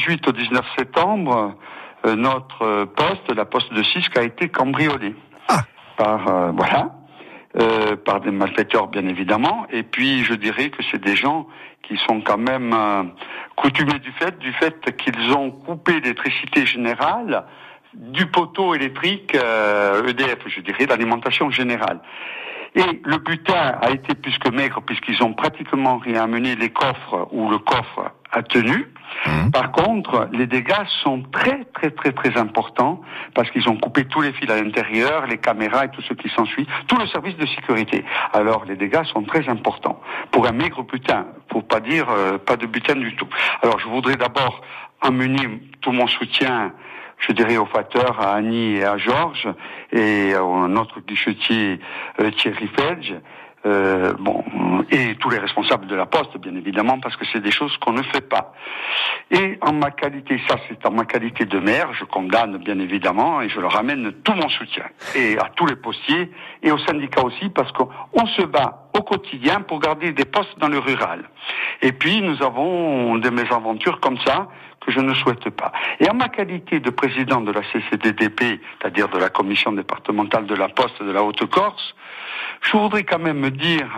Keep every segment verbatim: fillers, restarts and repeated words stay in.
dix-huit au dix-neuf septembre, euh, notre poste, la poste de Cisques, a été cambriolée. Ah. Par, euh, voilà, euh, par des malfaiteurs, bien évidemment. Et puis, je dirais que c'est des gens qui sont quand même euh, coutumés du fait, du fait qu'ils ont coupé l'électricité générale du poteau électrique euh, E D F, je dirais, l'alimentation générale. Et le butin a été plus que maigre puisqu'ils ont pratiquement rien amené, les coffres ou le coffre a tenu. Mmh. Par contre, les dégâts sont très très très très importants parce qu'ils ont coupé tous les fils à l'intérieur, les caméras et tout ce qui s'ensuit, tout le service de sécurité. Alors les dégâts sont très importants. Pour un maigre butin, faut pas dire euh, pas de butin du tout. Alors je voudrais d'abord amener tout mon soutien, je dirais, aux facteurs, à Annie et à Georges, et à notre guichetier euh, Thierry Felge, euh, bon, et tous les responsables de la Poste, bien évidemment, parce que c'est des choses qu'on ne fait pas. Et en ma qualité, ça c'est en ma qualité de maire, je condamne bien évidemment, et je leur amène tout mon soutien, et à tous les postiers, et aux syndicats aussi, parce qu'on se bat au quotidien pour garder des postes dans le rural. Et puis nous avons des mésaventures comme ça, que je ne souhaite pas. Et en ma qualité de président de la C C D D P, c'est-à-dire de la commission départementale de la Poste de la Haute-Corse, je voudrais quand même me dire,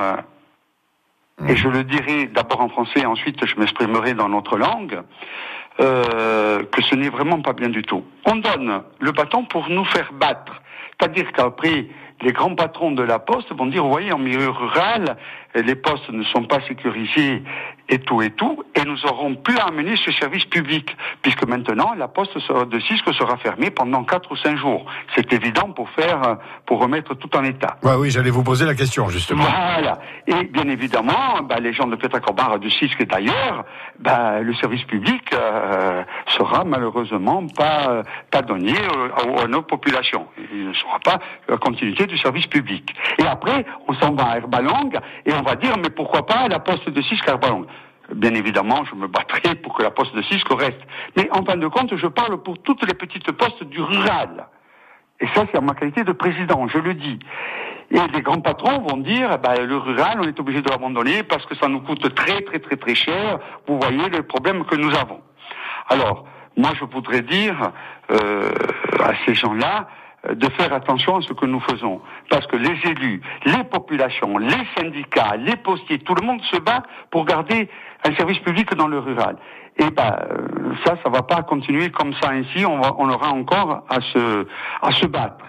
et je le dirai d'abord en français, ensuite je m'exprimerai dans notre langue, euh, que ce n'est vraiment pas bien du tout. On donne le bâton pour nous faire battre. C'est-à-dire qu'après, les grands patrons de la Poste vont dire, vous voyez, en milieu rural, les postes ne sont pas sécurisés et tout et tout, et nous aurons plus à amener ce service public, puisque maintenant, la Poste de Cisques sera fermée pendant quatre ou cinq jours. C'est évident pour faire, pour remettre tout en état. Ouais, oui, j'allais vous poser la question, justement. Voilà. Et bien évidemment, bah, les gens de Pietracorbar, de Cisques et d'ailleurs, bah, le service public euh, sera malheureusement pas, euh, pas donné euh, à, à nos populations. Il ne sera pas la continuité du service public. Et après, on s'en va à Herbalong et on va dire, mais pourquoi pas la Poste de Cisques à Herbalong? Bien évidemment, je me battrai pour que la Poste de Cisques reste. Mais en fin de compte, je parle pour toutes les petites postes du rural. Et ça, c'est en ma qualité de président, je le dis. Et les grands patrons vont dire, bah, le rural, on est obligé de l'abandonner parce que ça nous coûte très, très, très, très cher. Vous voyez les problèmes que nous avons. Alors, moi, je voudrais dire euh, à ces gens-là, de faire attention à ce que nous faisons. Parce que les élus, les populations, les syndicats, les postiers, tout le monde se bat pour garder un service public dans le rural. Et ben, ça, ça va pas continuer comme ça ainsi, on, va, on aura encore à se, à se battre.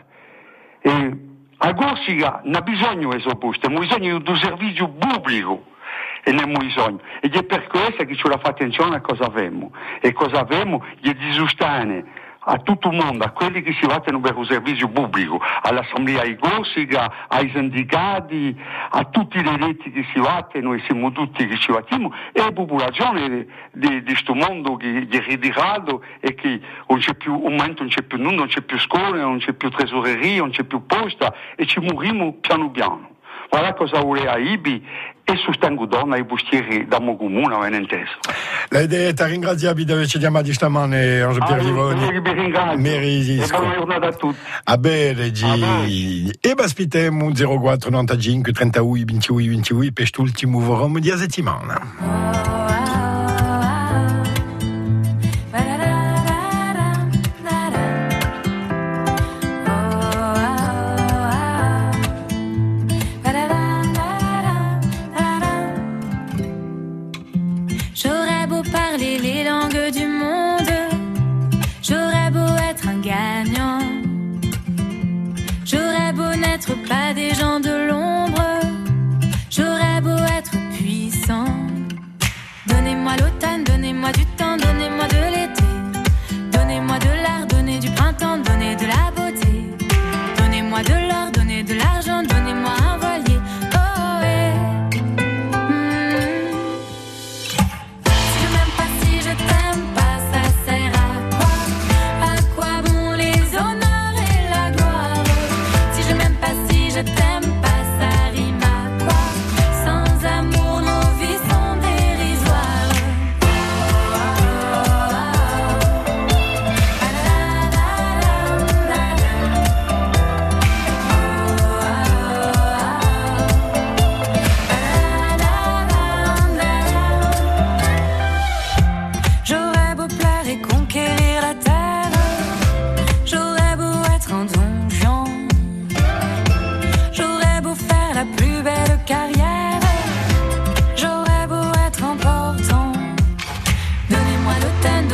E a Corsica non ha bisogno di sopposte, abbiamo bisogno di un servizio pubblico. E non abbiamo bisogno. Ed è per questo che ci vuole fare attenzione a cosa abbiamo. E cosa abbiamo? Gli disustane a tutto il mondo, a quelli che si battono per un servizio pubblico, all'assemblea di Corsica, ai sindicati, a tutti gli eletti che si battono e siamo tutti che ci battiamo, e la popolazione di questo mondo che è ritirato e che non c'è più, un momento non c'è più nulla, non c'è più scuole, non c'è più tesoreria, non c'è più posta e ci moriamo piano piano. Voilà cosa voleva Ibi e sostengo donna i bustieri da mo comune avevano inteso. Lei è ringraziabile ci chiamati stamane Angelo Pierrivoni. E buona giornata a tutti. A bene, G. E baspitemo zero quattro novantacinque trentadue ventidue ventidue per quest'ultimo forum di settimana. Pas des gens de l'ombre, j'aurais beau être puissant, de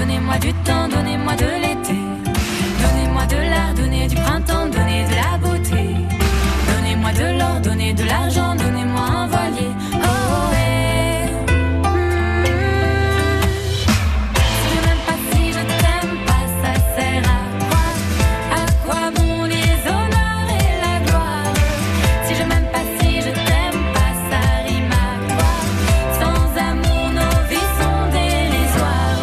donnez-moi du temps, donnez-moi de l'été. Donnez-moi de l'art, donnez du printemps, donnez de la beauté. Donnez-moi de l'or, donnez de l'argent, donnez-moi un voilier. Oh, oh, eh. Mm-hmm. Si je m'aime pas, si je t'aime pas, ça sert à quoi? À quoi bon les honneurs et la gloire? Si je m'aime pas, si je t'aime pas, ça rime à quoi? Sans amour, nos vies sont dérisoires.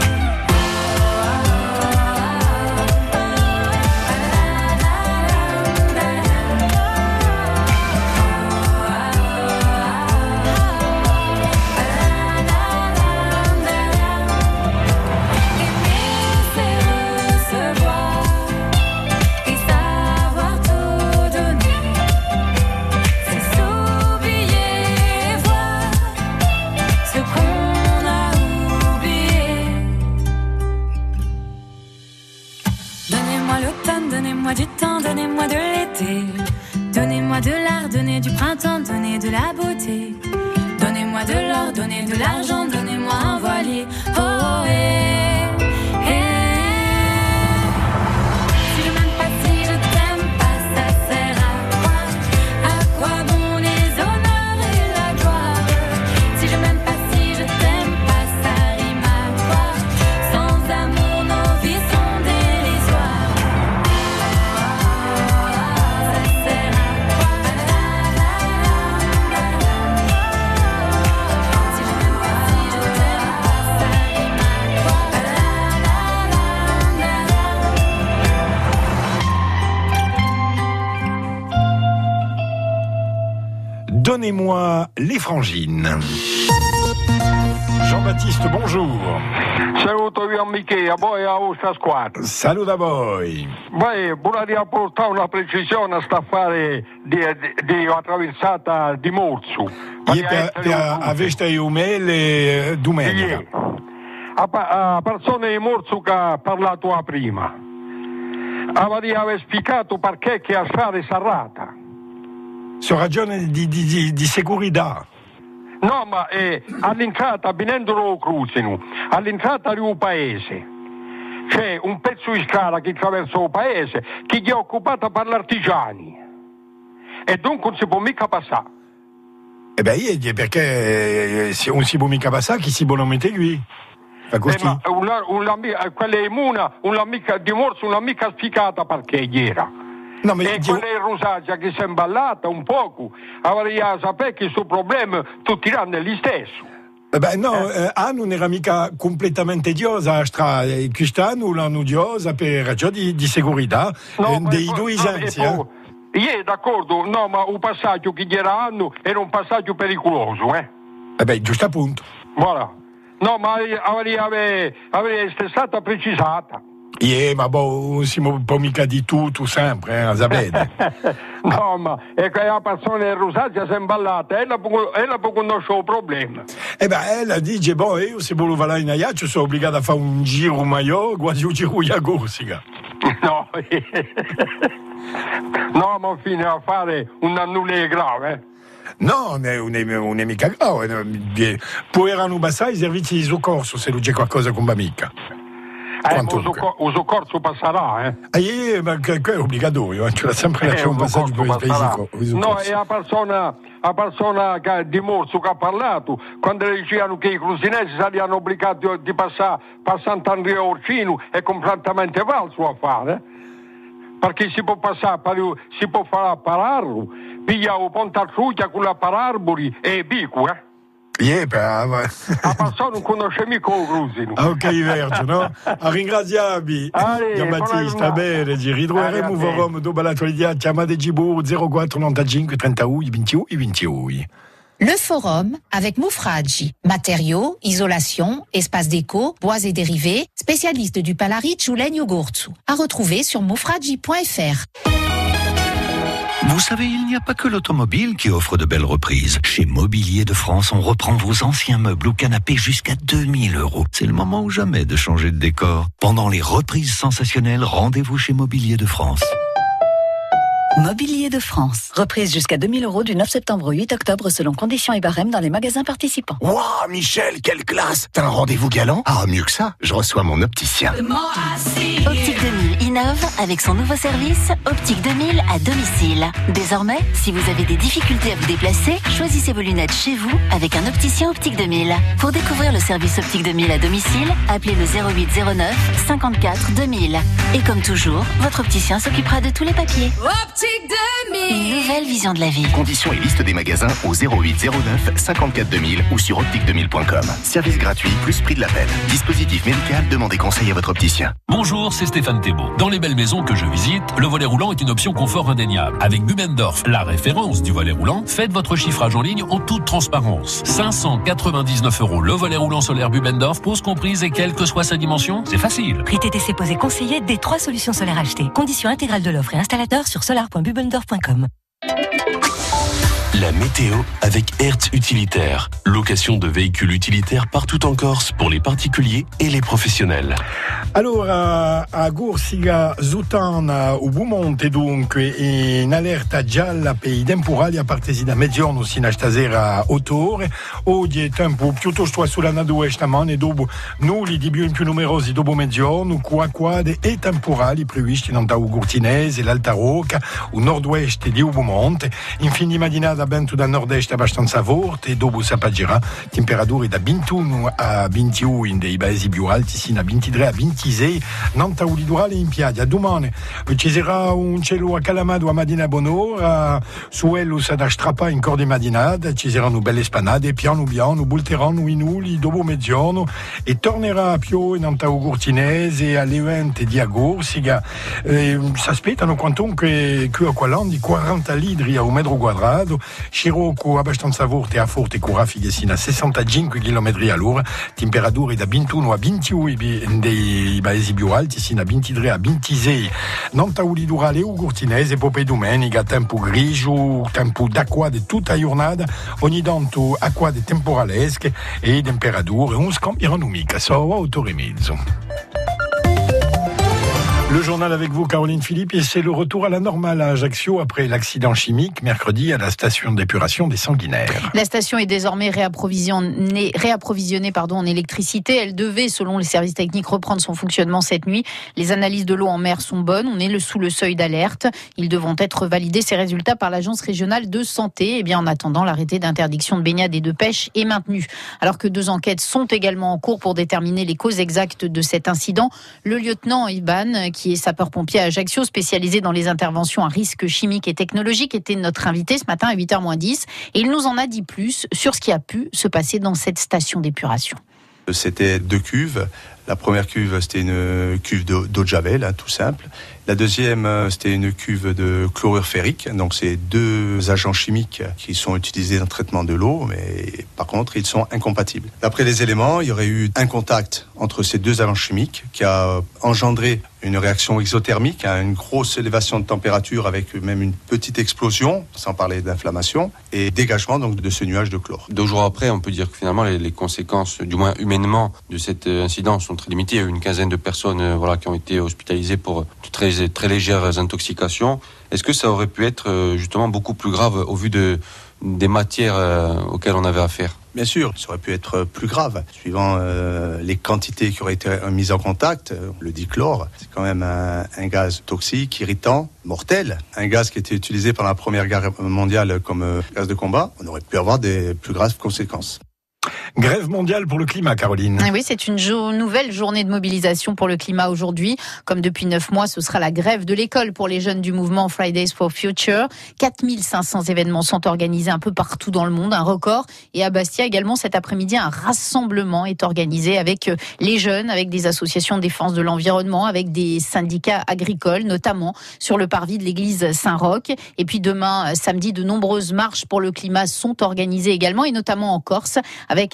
Donnez-moi du temps, donnez-moi de l'été. Donnez-moi de l'art, donnez du printemps, donnez de la beauté. Donnez-moi de l'or, donnez de l'argent, donnez-moi un voilier. Oh, oh, eh, eh. Si je m'aime pas, si je t'aime pas, ça sert à quoi? À quoi bon les honneurs et la gloire? Si je m'aime pas, si je t'aime pas, ça rime à quoi? Sans amour, nos vies sont dérisoires. Donnez-moi les frangines. Jean-Baptiste, bonjour. Saluto io amiche, a voi a vostra squadra. Salut a voi. Beh, vorrei apportare una precisione a sta affare di, di, di attraversata di Morsu. Ie per, per aveste umele domenica. Ie. A, a persone di Morsu che ha parlato a prima. Aveva spiegato perché che a strada serrata. Su ragione di, di, di, di segurità. No, ma eh, all'entrata, venendo lo crucino, all'entrata di un paese, c'è un pezzo di strada che attraversa il paese che è occupata per gli artigiani e dunque non si può mica passare. Eh beh, perché se non si può mica passare, chi si può non mettere qui? Eh, ma una, una, quella è Muna, un'amica di Morso, un'amica spiegata perché era. No, ma e io... quella è Rosaggia che si è imballata un poco, avrei a sapere che questo problema tutti hanno gli stesso. Eh beh, no, eh. eh, non era mica completamente idiosa, stra, quest'anno l'hanno idiosa per ragioni di, di segurità, no, eh, dei due esempi. No, eh. Io d'accordo, no, ma un passaggio che era anno era un passaggio pericoloso, eh? Eh beh, giusto appunto. Voilà. No, ma avrei, avrei, avrei stata precisata. Yeah, ma boh, non si può mica di tutto sempre, eh, sapete? No, ma è che la persona in Rosaggia si è imballata, ella può, ella può conoscere il problema. Eh beh, ella dice, boh, io se volevo andare in Aiaccio sono obbligata a fare un giro maior, quasi un giro a Corsica. No, no, ma fine a fare un annullo grave, eh? No, non è, non è mica grave. Poi erano passati i servizi di soccorso se non c'è qualcosa con mica. Eh, il soccorso passerà, eh? Eh, ma che è obbligatorio, eh? C'è sempre eh, un passaggio per il fisico. No, e la persona, la persona che, di Morso che ha parlato, quando dicevano che i crucinesi saranno obbligati di passare per Sant'Andrea Orcino, è completamente falso a fare, eh? Perché si può passare, per, si può fare per Arru, piglia il ponte a Trucchia con la per Arbori e Bico, eh? Yeah, brava. La persona non conosce mica il Grusino. Ok, Vergio, no? A ringraziarvi. Giambattista, bene, ci ritroveremo vorremmo dopo l'attualità. Chiamate Gibur zero quattro novantacinque trentuno ventuno ventuno. Le forum avec Moufradji. Matériaux, isolation, espace déco, bois et dérivés, spécialiste du Palaric ou Legno Gorzu. À retrouver sur moufradji point f r. Vous savez, il n'y a pas que l'automobile qui offre de belles reprises. Chez Mobilier de France, on reprend vos anciens meubles ou canapés jusqu'à deux mille euros. C'est le moment ou jamais de changer de décor. Pendant les reprises sensationnelles, rendez-vous chez Mobilier de France. Mobilier de France. Reprise jusqu'à deux mille euros du neuf septembre au huit octobre selon conditions et barèmes dans les magasins participants. Waouh, Michel, quelle classe! T'as un rendez-vous galant? Ah, mieux que ça, je reçois mon opticien. Optique deux mille innove avec son nouveau service Optique deux mille à domicile. Désormais, si vous avez des difficultés à vous déplacer, choisissez vos lunettes chez vous avec un opticien Optique deux mille. Pour découvrir le service Optique deux mille à domicile, appelez le zéro huit zéro neuf cinquante-quatre deux mille. Et comme toujours, votre opticien s'occupera de tous les papiers. Optique deux mille. Une nouvelle vision de la vie. Conditions et liste des magasins au zéro huit zéro neuf cinquante-quatre deux mille ou sur optique deux mille point com. Service gratuit plus prix de l'appel. Dispositif médical, demandez conseil à votre opticien. Bonjour, c'est Stéphane Thébault. Dans les belles maisons que je visite, le volet roulant est une option confort indéniable. Avec Bubendorf, la référence du volet roulant, faites votre chiffrage en ligne en toute transparence. cinq cent quatre-vingt-dix-neuf euros le volet roulant solaire Bubendorf, pose comprise et quelle que soit sa dimension, c'est facile. Prix T T C posé conseillé des trois solutions solaires achetées. Conditions intégrales de l'offre et installateur sur solar point bubendorf point com. La météo avec Hertz Utilitaire. Location de véhicules utilitaires partout en Corse pour les particuliers et les professionnels. Allora, a Gorsiga Zutana u Bumonte dunque in allerta gialla per i temporali a partire da mezzogiorno sino a stasera otto ore. Oggi è tempo piuttosto assolanato stamane dopo nulli di più in più numerosi dopo mezzogiorno, quaquade e temporali previsti in Antau Gurtinese, l'Alta Rocca, o nord-ouest di Ubumonte. Infine di mattinata vento da nord-est abbastanza forte e dopo sapaggerà temperature da ventuno a ventuno in dei paesi più alti sino a ventitré a ventisei Nantau litorale in piaggia. Domani ci sarà un cielo accalamato a mattina a buon'ora, suelo sa da strappa in corda di mattinata, ci saranno belle spanate, piano piano bulteranno i nulli dopo mezzogiorno e tornerà a più in Antau Gurtinese alle venti di Agorsiga. Eh, si aspettano quantunque qui a Qualandi quaranta litri a un metro quadrato, Scirocco abbastanza forte a forte con raffiche sino a sessantacinque chilometri all'ora, temperature da ventuno a ventuno dei paesi più alti sino a ventitré a ventisei Nantau litorale e Gurtinese. Poi per domenica tempo grigio, tempo d'acqua di tutta giornata, ogni tanto acqua di temporalesche e temperature non scambieranno mica, solo a otto ore e mezzo. Le journal avec vous, Caroline Philippe, et c'est le retour à la normale à Ajaccio après l'accident chimique mercredi à la station d'épuration des Sanguinaires. La station est désormais réapprovisionnée, réapprovisionnée pardon, en électricité. Elle devait, selon les services techniques, reprendre son fonctionnement cette nuit. Les analyses de l'eau en mer sont bonnes. On est le, sous le seuil d'alerte. Ils devront être validés, ces résultats, par l'Agence régionale de santé. Et bien, en attendant, l'arrêté d'interdiction de baignade et de pêche est maintenu. Alors que deux enquêtes sont également en cours pour déterminer les causes exactes de cet incident. Le lieutenant Iban, qui qui est sapeur-pompier à Ajaccio, spécialisé dans les interventions à risque chimique et technologique, était notre invité ce matin à huit heures moins dix. Et il nous en a dit plus sur ce qui a pu se passer dans cette station d'épuration. C'était deux cuves. La première cuve, c'était une cuve d'eau, d'eau de Javel, hein, tout simple. La deuxième, c'était une cuve de chlorure ferrique. Donc, c'est deux agents chimiques qui sont utilisés dans le traitement de l'eau, mais par contre, ils sont incompatibles. D'après les éléments, il y aurait eu un contact entre ces deux agents chimiques qui a engendré une réaction exothermique, hein, une grosse élévation de température avec même une petite explosion, sans parler d'inflammation, et dégagement donc de ce nuage de chlore. Deux jours après, on peut dire que finalement, les, les conséquences, du moins humainement, de cet incident sont très limitées. Il y a eu une quinzaine de personnes euh, voilà, qui ont été hospitalisées pour très, très légères intoxications. Est-ce que ça aurait pu être euh, justement beaucoup plus grave au vu de, des matières euh, auxquelles on avait affaire ? Bien sûr, ça aurait pu être plus grave, suivant euh, les quantités qui auraient été mises en contact. Le dichlore, c'est quand même un, un gaz toxique, irritant, mortel. Un gaz qui était utilisé pendant la Première Guerre mondiale comme euh, gaz de combat. On aurait pu avoir des plus graves conséquences. Grève mondiale pour le climat, Caroline. Oui, c'est une jo- nouvelle journée de mobilisation pour le climat aujourd'hui. Comme depuis neuf mois, ce sera la grève de l'école pour les jeunes du mouvement Fridays for Future. quatre mille cinq cents événements sont organisés un peu partout dans le monde, un record. Et à Bastia également, cet après-midi, un rassemblement est organisé avec les jeunes, avec des associations de défense de l'environnement, avec des syndicats agricoles, notamment sur le parvis de l'église Saint-Roch. Et puis demain, samedi, de nombreuses marches pour le climat sont organisées également, et notamment en Corse, avec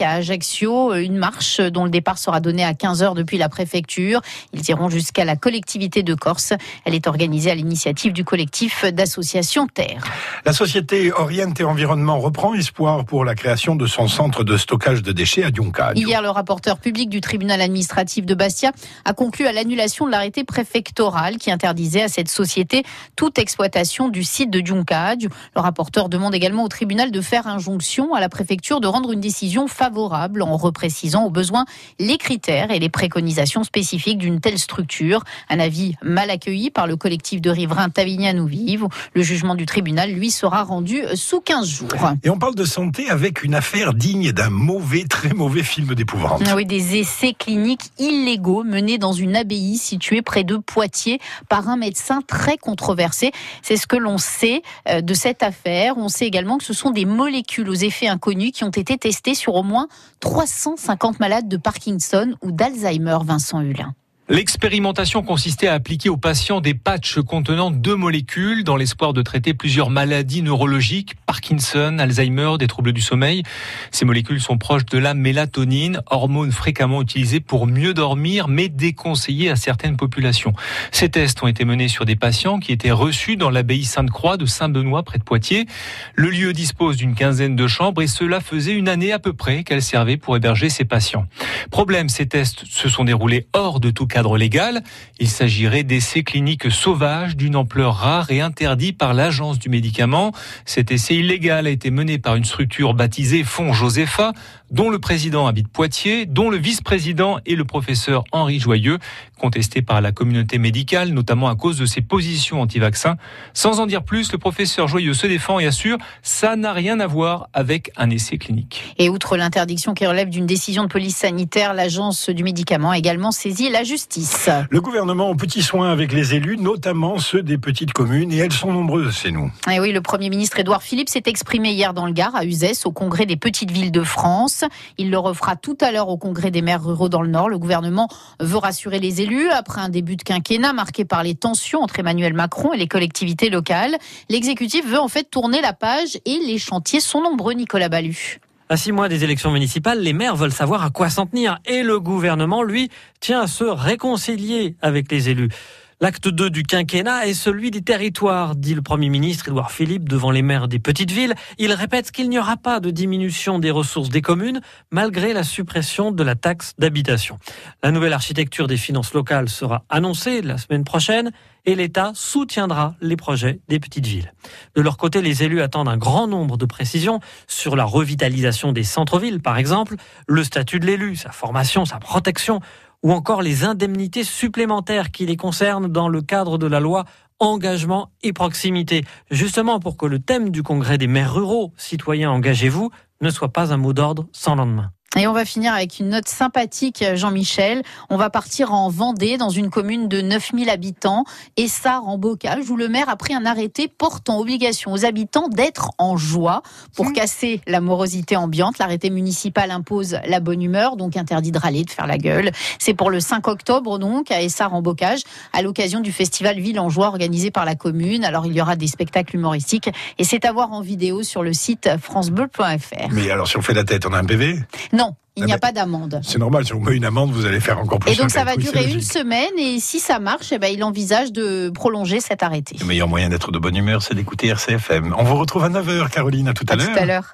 à Ajaccio, une marche dont le départ sera donné à quinze heures depuis la préfecture. Ils iront jusqu'à la collectivité de Corse. Elle est organisée à l'initiative du collectif d'associations Terre. La société Orient et Environnement reprend espoir pour la création de son centre de stockage de déchets à Giuncaggio. Hier, le rapporteur public du tribunal administratif de Bastia a conclu à l'annulation de l'arrêté préfectoral qui interdisait à cette société toute exploitation du site de Giuncaggio. Le rapporteur demande également au tribunal de faire injonction à la préfecture de rendre une décision favorable en reprécisant au besoin les critères et les préconisations spécifiques d'une telle structure. Un avis mal accueilli par le collectif de riverains Tavignane ou Vive. Le jugement du tribunal, lui, sera rendu sous quinze jours. Et on parle de santé avec une affaire digne d'un mauvais, très mauvais film d'épouvante. Ah oui, des essais cliniques illégaux menés dans une abbaye située près de Poitiers par un médecin très controversé. C'est ce que l'on sait de cette affaire. On sait également que ce sont des molécules aux effets inconnus qui ont été testées sur au moins trois cent cinquante malades de Parkinson ou d'Alzheimer, Vincent Hulin. L'expérimentation consistait à appliquer aux patients des patchs contenant deux molécules dans l'espoir de traiter plusieurs maladies neurologiques, Parkinson, Alzheimer, des troubles du sommeil. Ces molécules sont proches de la mélatonine, hormone fréquemment utilisée pour mieux dormir, mais déconseillée à certaines populations. Ces tests ont été menés sur des patients qui étaient reçus dans l'abbaye Sainte-Croix de Saint-Benoît, près de Poitiers. Le lieu dispose d'une quinzaine de chambres et cela faisait une année à peu près qu'elle servait pour héberger ces patients. Problème, ces tests se sont déroulés hors de tout cadre légal. Il s'agirait d'essais cliniques sauvages d'une ampleur rare et interdit par l'Agence du médicament. Cet essai illégal a été mené par une structure baptisée Fonds Josepha, dont le président habite Poitiers, dont le vice-président est le professeur Henri Joyeux, contesté par la communauté médicale, notamment à cause de ses positions anti-vaccins. Sans en dire plus, le professeur Joyeux se défend et assure « ça n'a rien à voir avec un essai clinique ». Et outre l'interdiction qui relève d'une décision de police sanitaire, l'Agence du médicament a également saisi la justice. Le gouvernement a petit soin avec les élus, notamment ceux des petites communes, et elles sont nombreuses, c'est nous. Et oui, le Premier ministre Édouard Philippe s'est exprimé hier dans le Gard, à Uzès, au congrès des petites villes de France. Il le refera tout à l'heure au congrès des maires ruraux dans le Nord. Le gouvernement veut rassurer les élus après un début de quinquennat marqué par les tensions entre Emmanuel Macron et les collectivités locales. L'exécutif veut en fait tourner la page et les chantiers sont nombreux, Nicolas Ballu. À six mois des élections municipales, les maires veulent savoir à quoi s'en tenir. Et le gouvernement, lui, tient à se réconcilier avec les élus. L'acte deux du quinquennat est celui des territoires, dit le Premier ministre Édouard Philippe devant les maires des petites villes. Il répète qu'il n'y aura pas de diminution des ressources des communes, malgré la suppression de la taxe d'habitation. La nouvelle architecture des finances locales sera annoncée la semaine prochaine et l'État soutiendra les projets des petites villes. De leur côté, les élus attendent un grand nombre de précisions sur la revitalisation des centres-villes, par exemple, le statut de l'élu, sa formation, sa protection, ou encore les indemnités supplémentaires qui les concernent dans le cadre de la loi engagement et proximité. Justement pour que le thème du congrès des maires ruraux, citoyens engagez-vous, ne soit pas un mot d'ordre sans lendemain. Et on va finir avec une note sympathique, Jean-Michel. On va partir en Vendée, dans une commune de neuf mille habitants, Essart en Bocage, où le maire a pris un arrêté portant obligation aux habitants d'être en joie pour mmh. casser la morosité ambiante. L'arrêté municipal impose la bonne humeur, donc interdit de râler, de faire la gueule. C'est pour le cinq octobre, donc, à Essart en Bocage, à l'occasion du festival Ville en Joie organisé par la commune. Alors, il y aura des spectacles humoristiques et c'est à voir en vidéo sur le site francebleu point f r. Mais alors, si on fait la tête, on a un P V ? Non, il n'y a pas d'amende. C'est normal, si on met une amende, vous allez faire encore plus. Et donc ça va oui, durer une semaine et si ça marche, eh ben, il envisage de prolonger cet arrêté. Le meilleur moyen d'être de bonne humeur, c'est d'écouter R C F M. On vous retrouve à neuf heures, Caroline, à tout à, à l'heure. tout à l'heure.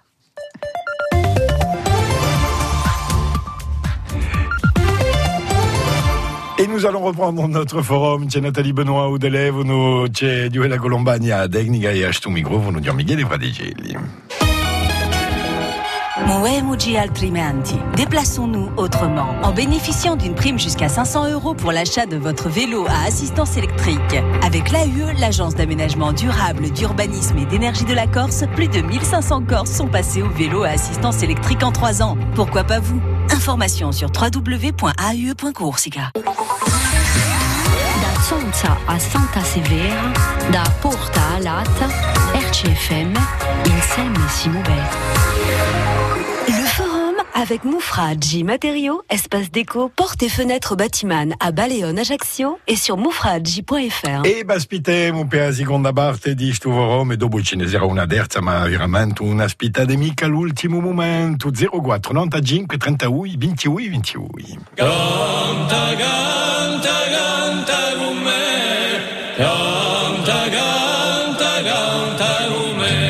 Et nous allons reprendre notre forum. C'è Nathalie Benoît au telefono, c'è Duela Colombagna a tecnica e a sto microfono di Michele Fraticelli. Moemuji Altrimenti. Déplaçons-nous autrement en bénéficiant d'une prime jusqu'à cinq cents euros pour l'achat de votre vélo à assistance électrique. Avec l'A U E, l'agence d'aménagement durable, d'urbanisme et d'énergie de la Corse, plus de mille cinq cents Corses sont passés au vélo à assistance électrique en trois ans. Pourquoi pas vous ? Information sur w w w point a u e point corsica. Da Zonza a Santa Severa, da Porta a Lata, R C F M, insieme si muove. Le forum Avec Moufraggi Matériaux, espace déco, portes et fenêtres Batiman à Baleone, Ajaccio et sur moufraggi point f r. E baspitemo per la seconda parte di sto Rome e dopo ce ne sarà una terza, ma veramente una spitata mica all'ultimo momento. zero quattro novantacinque trentadue ventidue ventidue. Canta, canta, canta con me. Canta, canta, canta con me.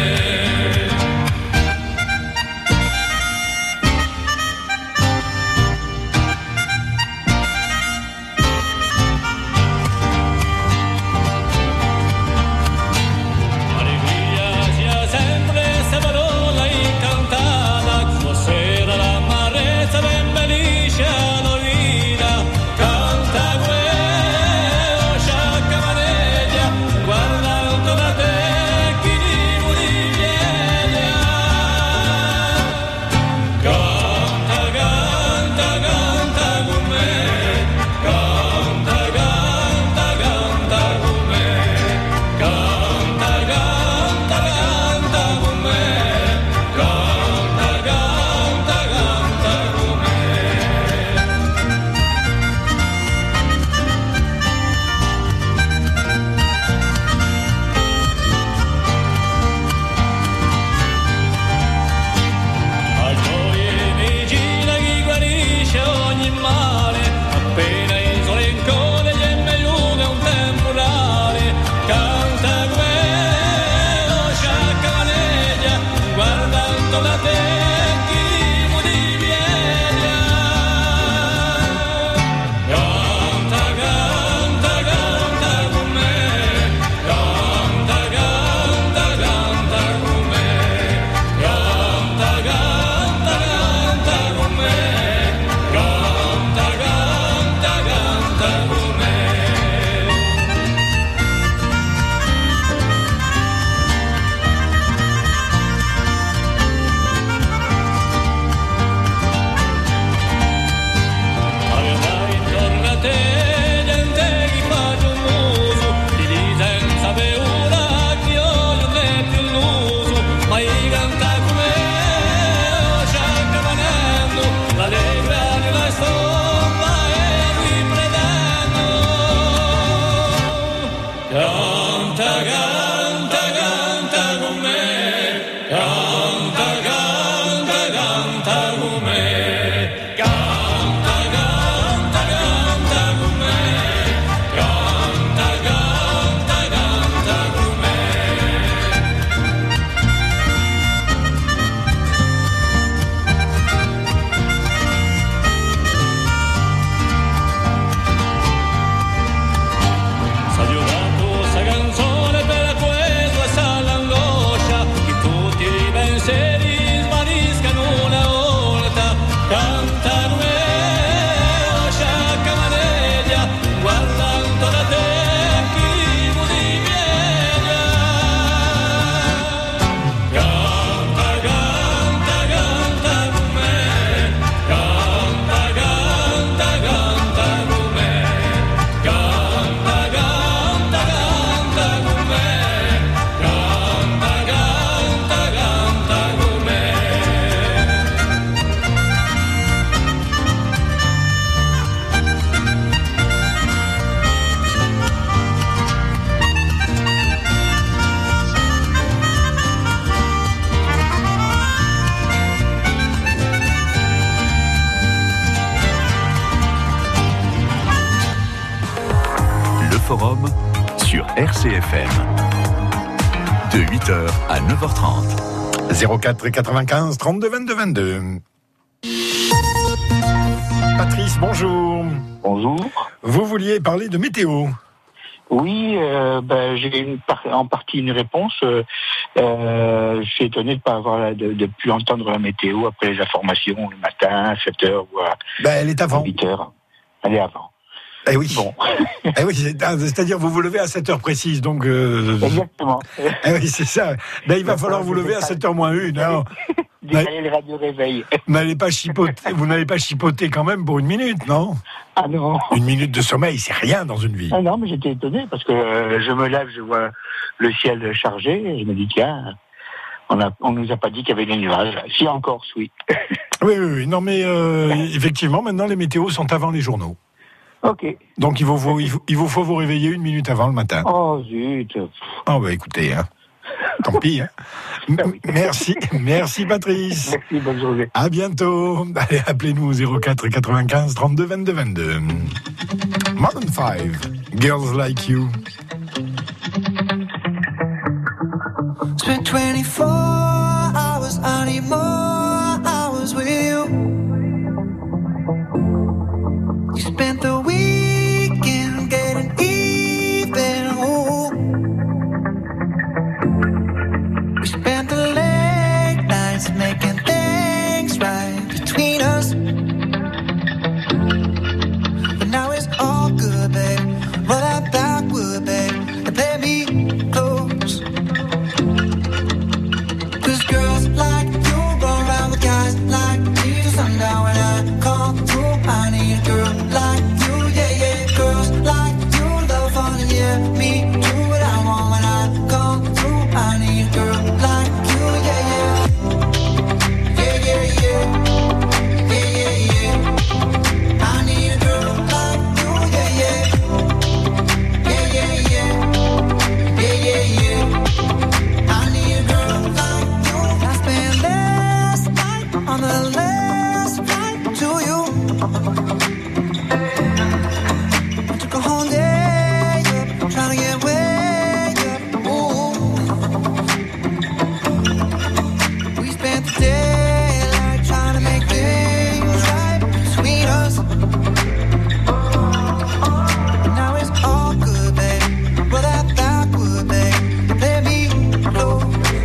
Forum sur R C F M. De huit heures à neuf heures trente. zéro quatre quatre-vingt-quinze trente-deux vingt-deux vingt-deux. Patrice, bonjour. Bonjour. Vous vouliez parler de météo? Oui, euh, ben, j'ai une par- en partie une réponse. Euh, euh, je suis étonné de ne pas avoir la, de, de plus entendre la météo après les informations le matin à sept heures ou à ben, elle est avant. huit heures. Elle est avant. Eh oui. Bon. Eh oui, c'est-à-dire vous vous levez à sept heures précises, donc. Euh... Exactement. Eh oui, c'est ça. Ben, il va falloir vous lever à sept heures moins une. Hein. Décaler les radios réveil. N'allez pas chipoter, vous n'allez pas chipoter quand même pour une minute, non? Ah non. Une minute de sommeil, c'est rien dans une vie. Ah non, mais j'étais étonné parce que euh, je me lève, je vois le ciel chargé, et je me dis tiens, on a, on nous a pas dit qu'il y avait des nuages. Si en Corse, oui. Oui, oui, oui. Non, mais euh, effectivement, maintenant, les météos sont avant les journaux. Ok. Donc, il vous, faut, il, faut, il vous faut vous réveiller une minute avant le matin. Oh, zut. Oh, bah écoutez, hein. Tant pis, hein. M- merci, merci Patrice. Merci, bonne journée. À bientôt. Allez, appelez-nous au zéro quatre quatre-vingt-quinze trente-deux vingt-deux vingt-deux. Maroon five, Girls Like You. Spent twenty-four hours, I need more hours with you. You spent the weekend getting even. Ooh. We spent the late nights making things right between us. But now it's all good, babe. Roll that backward, babe, and play me close. Cause girls like you run around with guys like me till sundown. When I come through, I need a girl like you, yeah, yeah. Girls like you love fun and yeah, me do what I want. When I come through, I need a girl like you, yeah, yeah. Yeah, yeah, yeah. Yeah, yeah, yeah. I need a girl like you, yeah, yeah. Yeah, yeah, yeah. Yeah, yeah, yeah. I need a girl like you. I spent last night on the last flight to you. I took a whole day up, trying to get way up. Ooh. We spent the daylight trying to make things right between us. Now it's all good, babe. Roll that backward, babe. Let me close.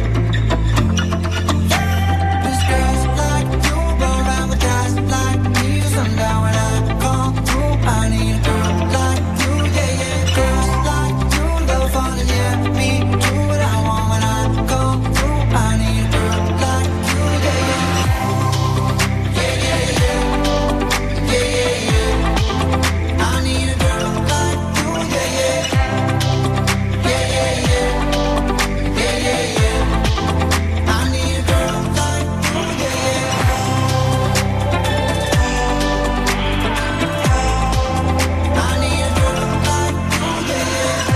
Cause girls like you run around with guys like me till sundown. When I come through, I need a girl like you, yeah, yeah. Girls like you love fun and yeah, me do what I want. When I come through, I need a girl like you, yeah, yeah. Yeah, yeah, yeah. Yeah, yeah, yeah. I need a girl like you, yeah, yeah. Yeah, yeah, yeah. Yeah, yeah, yeah. I need a girl like you, yeah, yeah. I need a girl like you, yeah,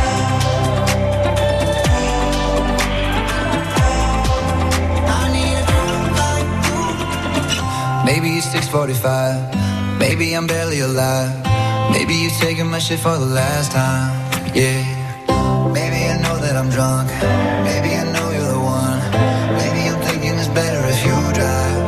yeah. I need a girl like you. Maybe it's six forty-five. Maybe I'm barely alive. Maybe you taking my shit for the last time. Yeah. Maybe I know that I'm drunk. Maybe I know you're the one. Maybe I'm thinking it's better if you drive.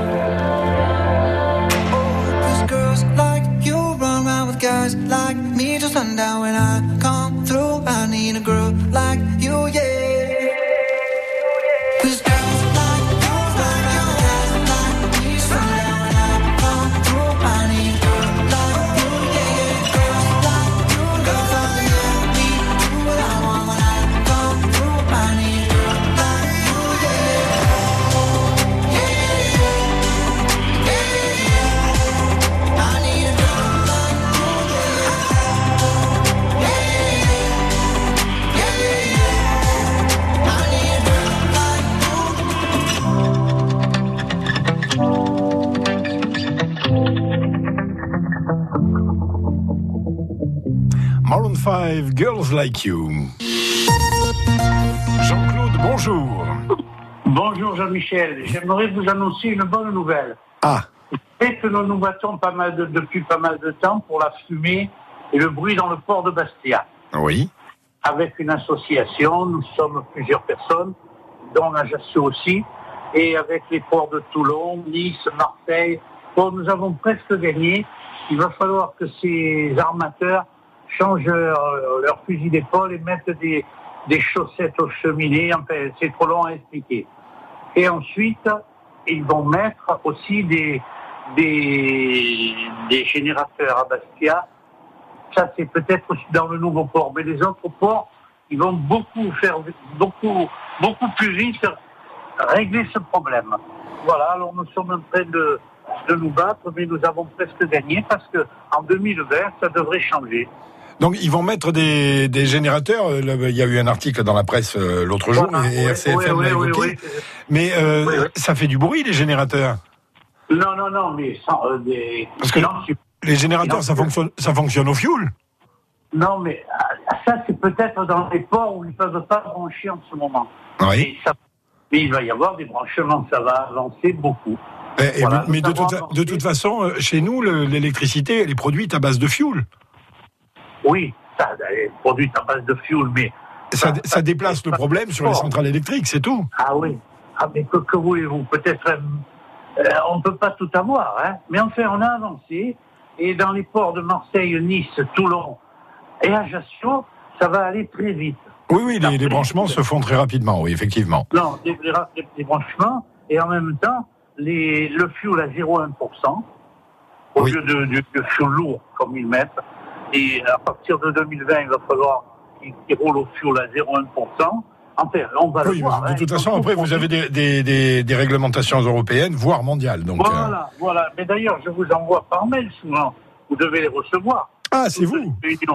Cause girls like you run around with guys like me till sundown. When I come through, I need a girl like you, yeah. Cause girls like you run around with guys like me till sundown. When I come through, I need a girl like you, yeah, yeah. Girls like you love fun, yeah, me do what I want. When I come through, I need a girl like you, yeah, yeah. Yeah, yeah, yeah. Yeah, yeah, yeah. I need a girl like you, yeah, yeah. Yeah, yeah, yeah. Yeah, yeah, yeah. I need a girl like Maroon five, Girls Like You. Jean-Claude, bonjour. Bonjour Jean-Michel, j'aimerais vous annoncer une bonne nouvelle. Ah. C'est que nous nous battons pas mal de- depuis pas mal de temps pour la fumée et le bruit dans le port de Bastia. Oui. Avec une association, nous sommes plusieurs personnes, dont Ajaccio aussi, et avec les ports de Toulon, Nice, Marseille. Bon, nous avons presque gagné. Il va falloir que ces armateurs changent leur, leur fusil d'épaule et mettent des, des chaussettes aux cheminées. Enfin, c'est trop long à expliquer. Et ensuite, ils vont mettre aussi des, des, des générateurs à Bastia. Ça, c'est peut-être aussi dans le nouveau port. Mais les autres ports, ils vont beaucoup faire, beaucoup, beaucoup plus vite régler ce problème. Voilà, alors nous sommes en train de, de nous battre, mais nous avons presque gagné parce que en deux mille vingt, ça devrait changer. Donc ils vont mettre des, des générateurs. Il y a eu un article dans la presse euh, l'autre jour, Voilà, et oui, R C F M oui, l'a oui, évoqué. oui, oui. Mais euh, Oui, oui. ça fait du bruit, les générateurs. Non, non, non, mais sans, euh, des... Parce que non, c'est- les générateurs, non, ça fonctionne, ça fonctionne au fioul. Non, mais euh, ça, c'est peut-être dans les ports où ils ne peuvent pas brancher en ce moment. Oui. Et ça- mais il va y avoir des branchements, ça va avancer beaucoup. Et- et- Voilà, mais de nous toute, avons de toute façon, euh, chez nous, le- l'électricité, elle est produite à base de fioul. Oui, ça, elle est produite à base de fioul, mais... Ça, ça déplace le problème sur les centrales électriques, c'est tout. Ah oui. Ah, mais que, que voulez-vous? Peut-être... euh, euh, on ne peut pas tout avoir, hein. Mais enfin, on a avancé. Et dans les ports de Marseille, Nice, Toulon et Ajaccio, ça va aller très vite. Oui, oui, les, les branchements se font très rapidement, oui, effectivement. Non, des, des, des branchements, et en même temps, les, le fioul à zéro virgule un pour cent, au Oui. lieu de, de, de fioul lourd, comme ils mettent. Et à partir de deux mille vingt, il va falloir qu'ils qu'ils roulent au fioul à zéro virgule un pour cent. Enfin, on va Oui, le voir. de hein. toute façon, après, vous avez des, des, des, des réglementations européennes, voire mondiales. Donc, euh, Voilà, voilà. Mais d'ailleurs, je vous envoie par mail souvent. Vous devez les recevoir. Ah, c'est vous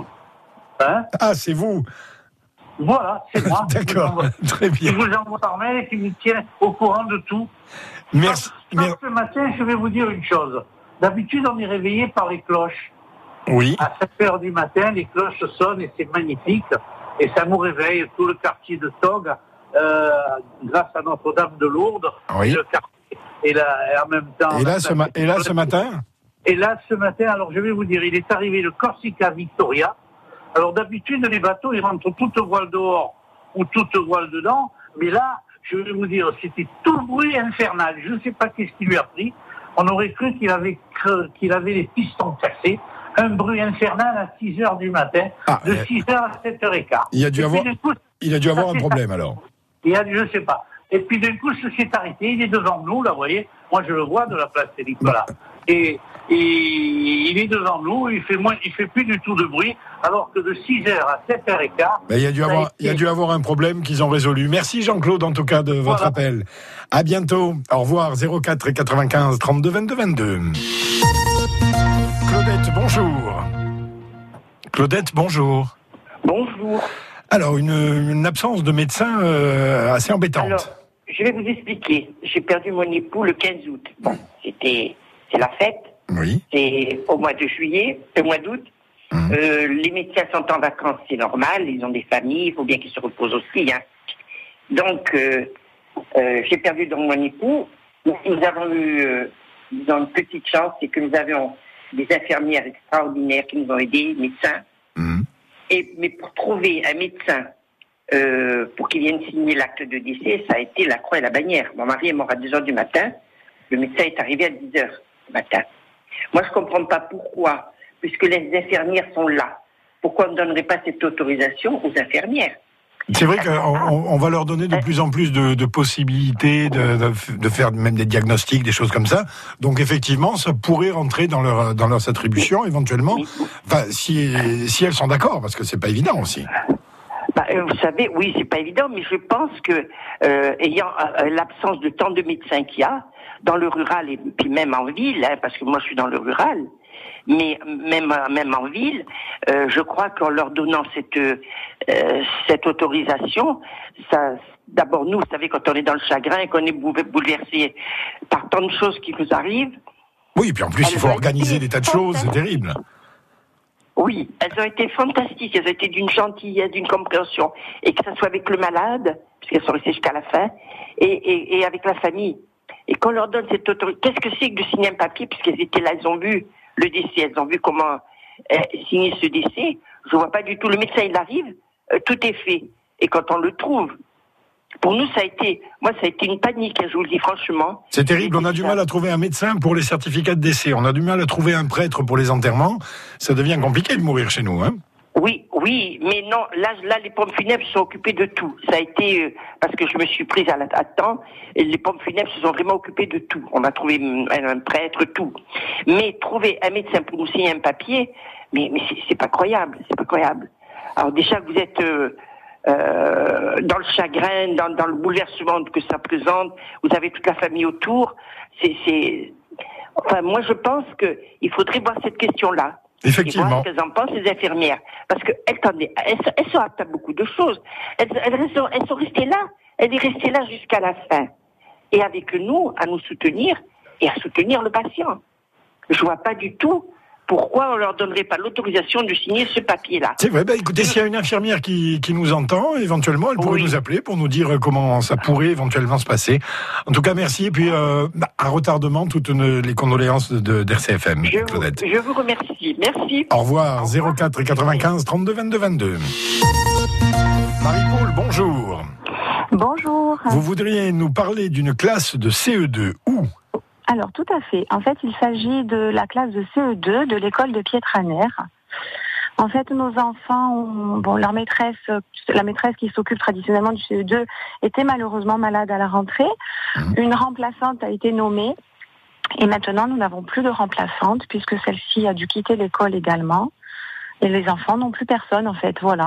Hein? Ah, c'est vous Voilà, c'est moi. D'accord, très bien. Je vous envoie par mail et qui me tient au courant de tout. Merci. Parce que ce matin, je vais vous dire une chose. D'habitude, on est réveillé par les cloches. Oui. À sept heures du matin, les cloches sonnent et c'est magnifique. Et ça nous réveille, tout le quartier de Tog, euh, grâce à Notre-Dame de Lourdes. Oui. Le quartier, et, là, et en même temps... Et là, ce, ma- et là, ce matin Et là, ce matin, alors je vais vous dire, il est arrivé le Corsica Victoria. Alors d'habitude, les bateaux, ils rentrent toute voile dehors ou toute voile dedans. Mais là, je vais vous dire, c'était tout le bruit infernal. Je ne sais pas qu'est-ce qui lui a pris. On aurait cru qu'il avait, cre- qu'il avait les pistons cassés. Un bruit infernal à six heures du matin, Ah, de euh, six heures à sept heures quinze. Il a dû Et avoir, puis, d'un coup, il a dû avoir ça un s'est problème, alors. il a, je sais pas. Et puis d'un coup, ça s'est arrêté. Il est devant nous, là, vous voyez. Moi, je le vois de la place des Nicolas. Et, et il est devant nous. Il fait moins, il fait plus du tout de bruit. Alors que de six heures à sept heures quinze. Ben, il, y a dû avoir, il y a dû avoir un problème qu'ils ont résolu. Merci Jean-Claude, en tout cas, de votre Voilà. appel. À bientôt. Au revoir. zéro quatre et quatre-vingt-quinze trente-deux vingt-deux vingt-deux. Claudette, bonjour. Claudette, bonjour. Bonjour. Alors, une, une absence de médecin euh, assez embêtante. Alors, je vais vous expliquer. J'ai perdu mon époux le quinze août. Bon, c'était, c'est la fête. Oui. C'est au mois de juillet, au mois d'août. Mmh. Euh, les médecins sont en vacances, c'est normal. Ils ont des familles, il faut bien qu'ils se reposent aussi. Hein. Donc, euh, euh, j'ai perdu donc mon époux. Nous avons eu euh, disons, une petite chance, c'est que nous avions des infirmières extraordinaires qui nous ont aidés, médecins. Mmh. Et, mais pour trouver un médecin euh, pour qu'il vienne signer l'acte de décès, ça a été la croix et la bannière. Mon mari est mort à deux heures du matin, le médecin est arrivé à dix heures du matin. Moi, je ne comprends pas pourquoi, puisque les infirmières sont là. Pourquoi on ne donnerait pas cette autorisation aux infirmières? C'est vrai qu'on on, on va leur donner de plus en plus de, de possibilités de, de, de faire même des diagnostics, des choses comme ça. Donc effectivement, ça pourrait rentrer dans leur dans leurs attributions éventuellement. Enfin, si si elles sont d'accord, parce que c'est pas évident aussi. Bah, euh, vous savez, oui, c'est pas évident, mais je pense que euh, ayant euh, l'absence de tant de médecins qu'il y a dans le rural et puis même en ville, hein, parce que moi je suis dans le rural, mais même même en ville, euh, je crois qu'en leur donnant cette euh, cette autorisation, ça, d'abord nous, vous savez, quand on est dans le chagrin et qu'on est bouleversé par tant de choses qui nous arrivent. Oui, et puis en plus il faut organiser des tas de choses, c'est terrible. Oui, elles ont été fantastiques, elles ont été d'une gentillesse, d'une compréhension, et que ça soit avec le malade, puisqu'elles sont restées jusqu'à la fin, et, et, et avec la famille. Et qu'on leur donne cette autorité, qu'est-ce que c'est que de signer un papier, puisqu'elles étaient là, elles ont vu le décès, elles ont vu comment euh, signer ce décès. Je vois pas du tout. Le médecin, il arrive, euh, tout est fait. Et quand on le trouve, pour nous, ça a été, moi, ça a été une panique, hein, je vous le dis franchement. C'est terrible, on a du mal à trouver un médecin pour les certificats de décès, on a du mal à trouver un prêtre pour les enterrements, ça devient compliqué de mourir chez nous, hein. Oui, oui, mais non, là, là, les pompes funèbres se sont occupées de tout. Ça a été, euh, parce que je me suis prise à, la, à temps, et les pompes funèbres se sont vraiment occupées de tout. On a trouvé un, un prêtre, tout. Mais trouver un médecin pour nous signer un papier, mais, mais c'est, c'est pas croyable, c'est pas croyable. Alors déjà, vous êtes euh, euh, dans le chagrin, dans, dans le bouleversement que ça présente, vous avez toute la famille autour, c'est, c'est... Enfin, moi, je pense que il faudrait voir cette question-là. Effectivement. Et voir ce qu'elles en pensent, les infirmières. Parce que, attendez, elles, elles sont aptes à beaucoup de choses. Elles, elles, sont, elles sont restées là. Elle est restée là jusqu'à la fin. Et avec nous, à nous soutenir. et à soutenir le patient. Je vois pas du tout pourquoi on leur donnerait pas l'autorisation de signer ce papier-là. C'est vrai, bah écoutez, s'il y a une infirmière qui, qui nous entend, éventuellement, elle pourrait Oui. nous appeler pour nous dire comment ça pourrait éventuellement se passer. En tout cas, merci, et puis euh, bah, à retardement, toutes nos- les condoléances de, d'R C F M, Je vous, Claudette. je vous remercie. Merci. Au revoir, zéro quatre quatre-vingt-quinze trente-deux vingt-deux vingt-deux. Marie-Paul, bonjour. Bonjour. Vous voudriez nous parler d'une classe de C E deux, où? Alors, tout à fait. En fait, il s'agit de la classe de C E deux de l'école de Pietraner. En fait, nos enfants, ont, bon, leur maîtresse, la maîtresse qui s'occupe traditionnellement du C E deux était malheureusement malade à la rentrée. Une remplaçante a été nommée. Et maintenant, nous n'avons plus de remplaçante puisque celle-ci a dû quitter l'école également. Et les enfants n'ont plus personne, en fait. Voilà.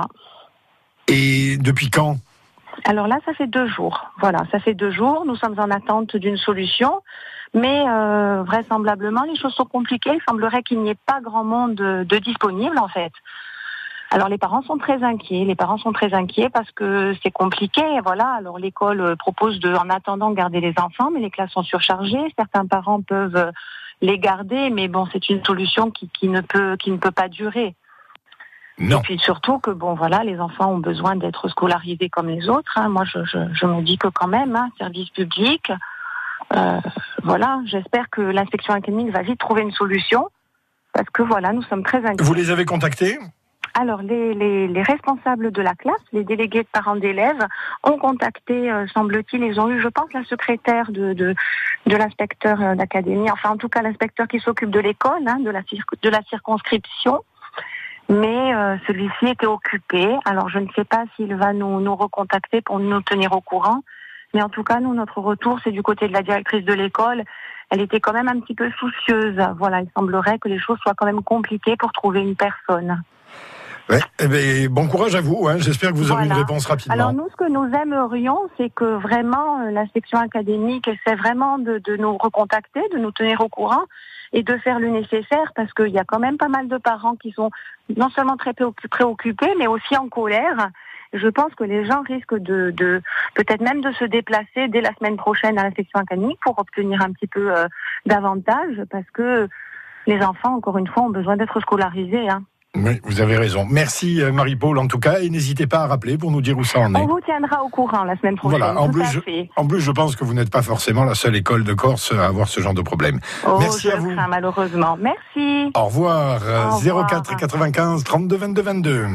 Et depuis quand? Alors là, ça fait deux jours. Voilà, ça fait deux jours. Nous sommes en attente d'une solution. Mais euh, vraisemblablement, les choses sont compliquées. Il semblerait qu'il n'y ait pas grand monde de, de disponible, en fait. Alors les parents sont très inquiets. Les parents sont très inquiets parce que c'est compliqué. Voilà. Alors l'école propose de, en attendant, garder les enfants, mais les classes sont surchargées. Certains parents peuvent les garder, mais bon, c'est une solution qui, qui ne peut, qui ne peut pas durer. Non. Et puis surtout que bon, voilà, les enfants ont besoin d'être scolarisés comme les autres. Hein. Moi, je, je, je me dis que quand même, hein, service public. Euh, voilà, j'espère que l'inspection académique va vite trouver une solution parce que voilà, nous sommes très inquiets. Vous les avez contactés? Alors, les, les, les responsables de la classe, les délégués de parents d'élèves, ont contacté, euh, semble-t-il, ils ont eu, je pense, la secrétaire de, de, de l'inspecteur euh, d'académie, enfin en tout cas l'inspecteur qui s'occupe de l'école, hein, de, la, de la circonscription. Mais euh, celui-ci était occupé. Alors, je ne sais pas s'il va nous, nous recontacter pour nous tenir au courant. Mais en tout cas, nous, notre retour, c'est du côté de la directrice de l'école. Elle était quand même un petit peu soucieuse. Voilà, il semblerait que les choses soient quand même compliquées pour trouver une personne. Ouais. Eh bien, bon courage à vous. Hein. J'espère que vous aurez Voilà. une réponse rapidement. Alors nous, ce que nous aimerions, c'est que vraiment euh, l'inspection académique essaie vraiment de, de nous recontacter, de nous tenir au courant et de faire le nécessaire parce qu'il y a quand même pas mal de parents qui sont non seulement très préoccupés, mais aussi en colère. Je pense que les gens risquent de, de peut-être même de se déplacer dès la semaine prochaine à l'inspection académique pour obtenir un petit peu euh, d'avantages parce que les enfants, encore une fois, ont besoin d'être scolarisés. Hein. Oui, vous avez raison. Merci euh, Marie-Paul en tout cas et n'hésitez pas à rappeler pour nous dire où ça en est. On vous tiendra au courant la semaine prochaine. Voilà, en tout plus, à je, fait. en plus je pense que vous n'êtes pas forcément la seule école de Corse à avoir ce genre de problème. Oh, Merci je à le vous. crains, malheureusement. Merci. Au revoir. Au revoir. zéro quatre quatre-vingt-quinze trente-deux vingt-deux vingt-deux.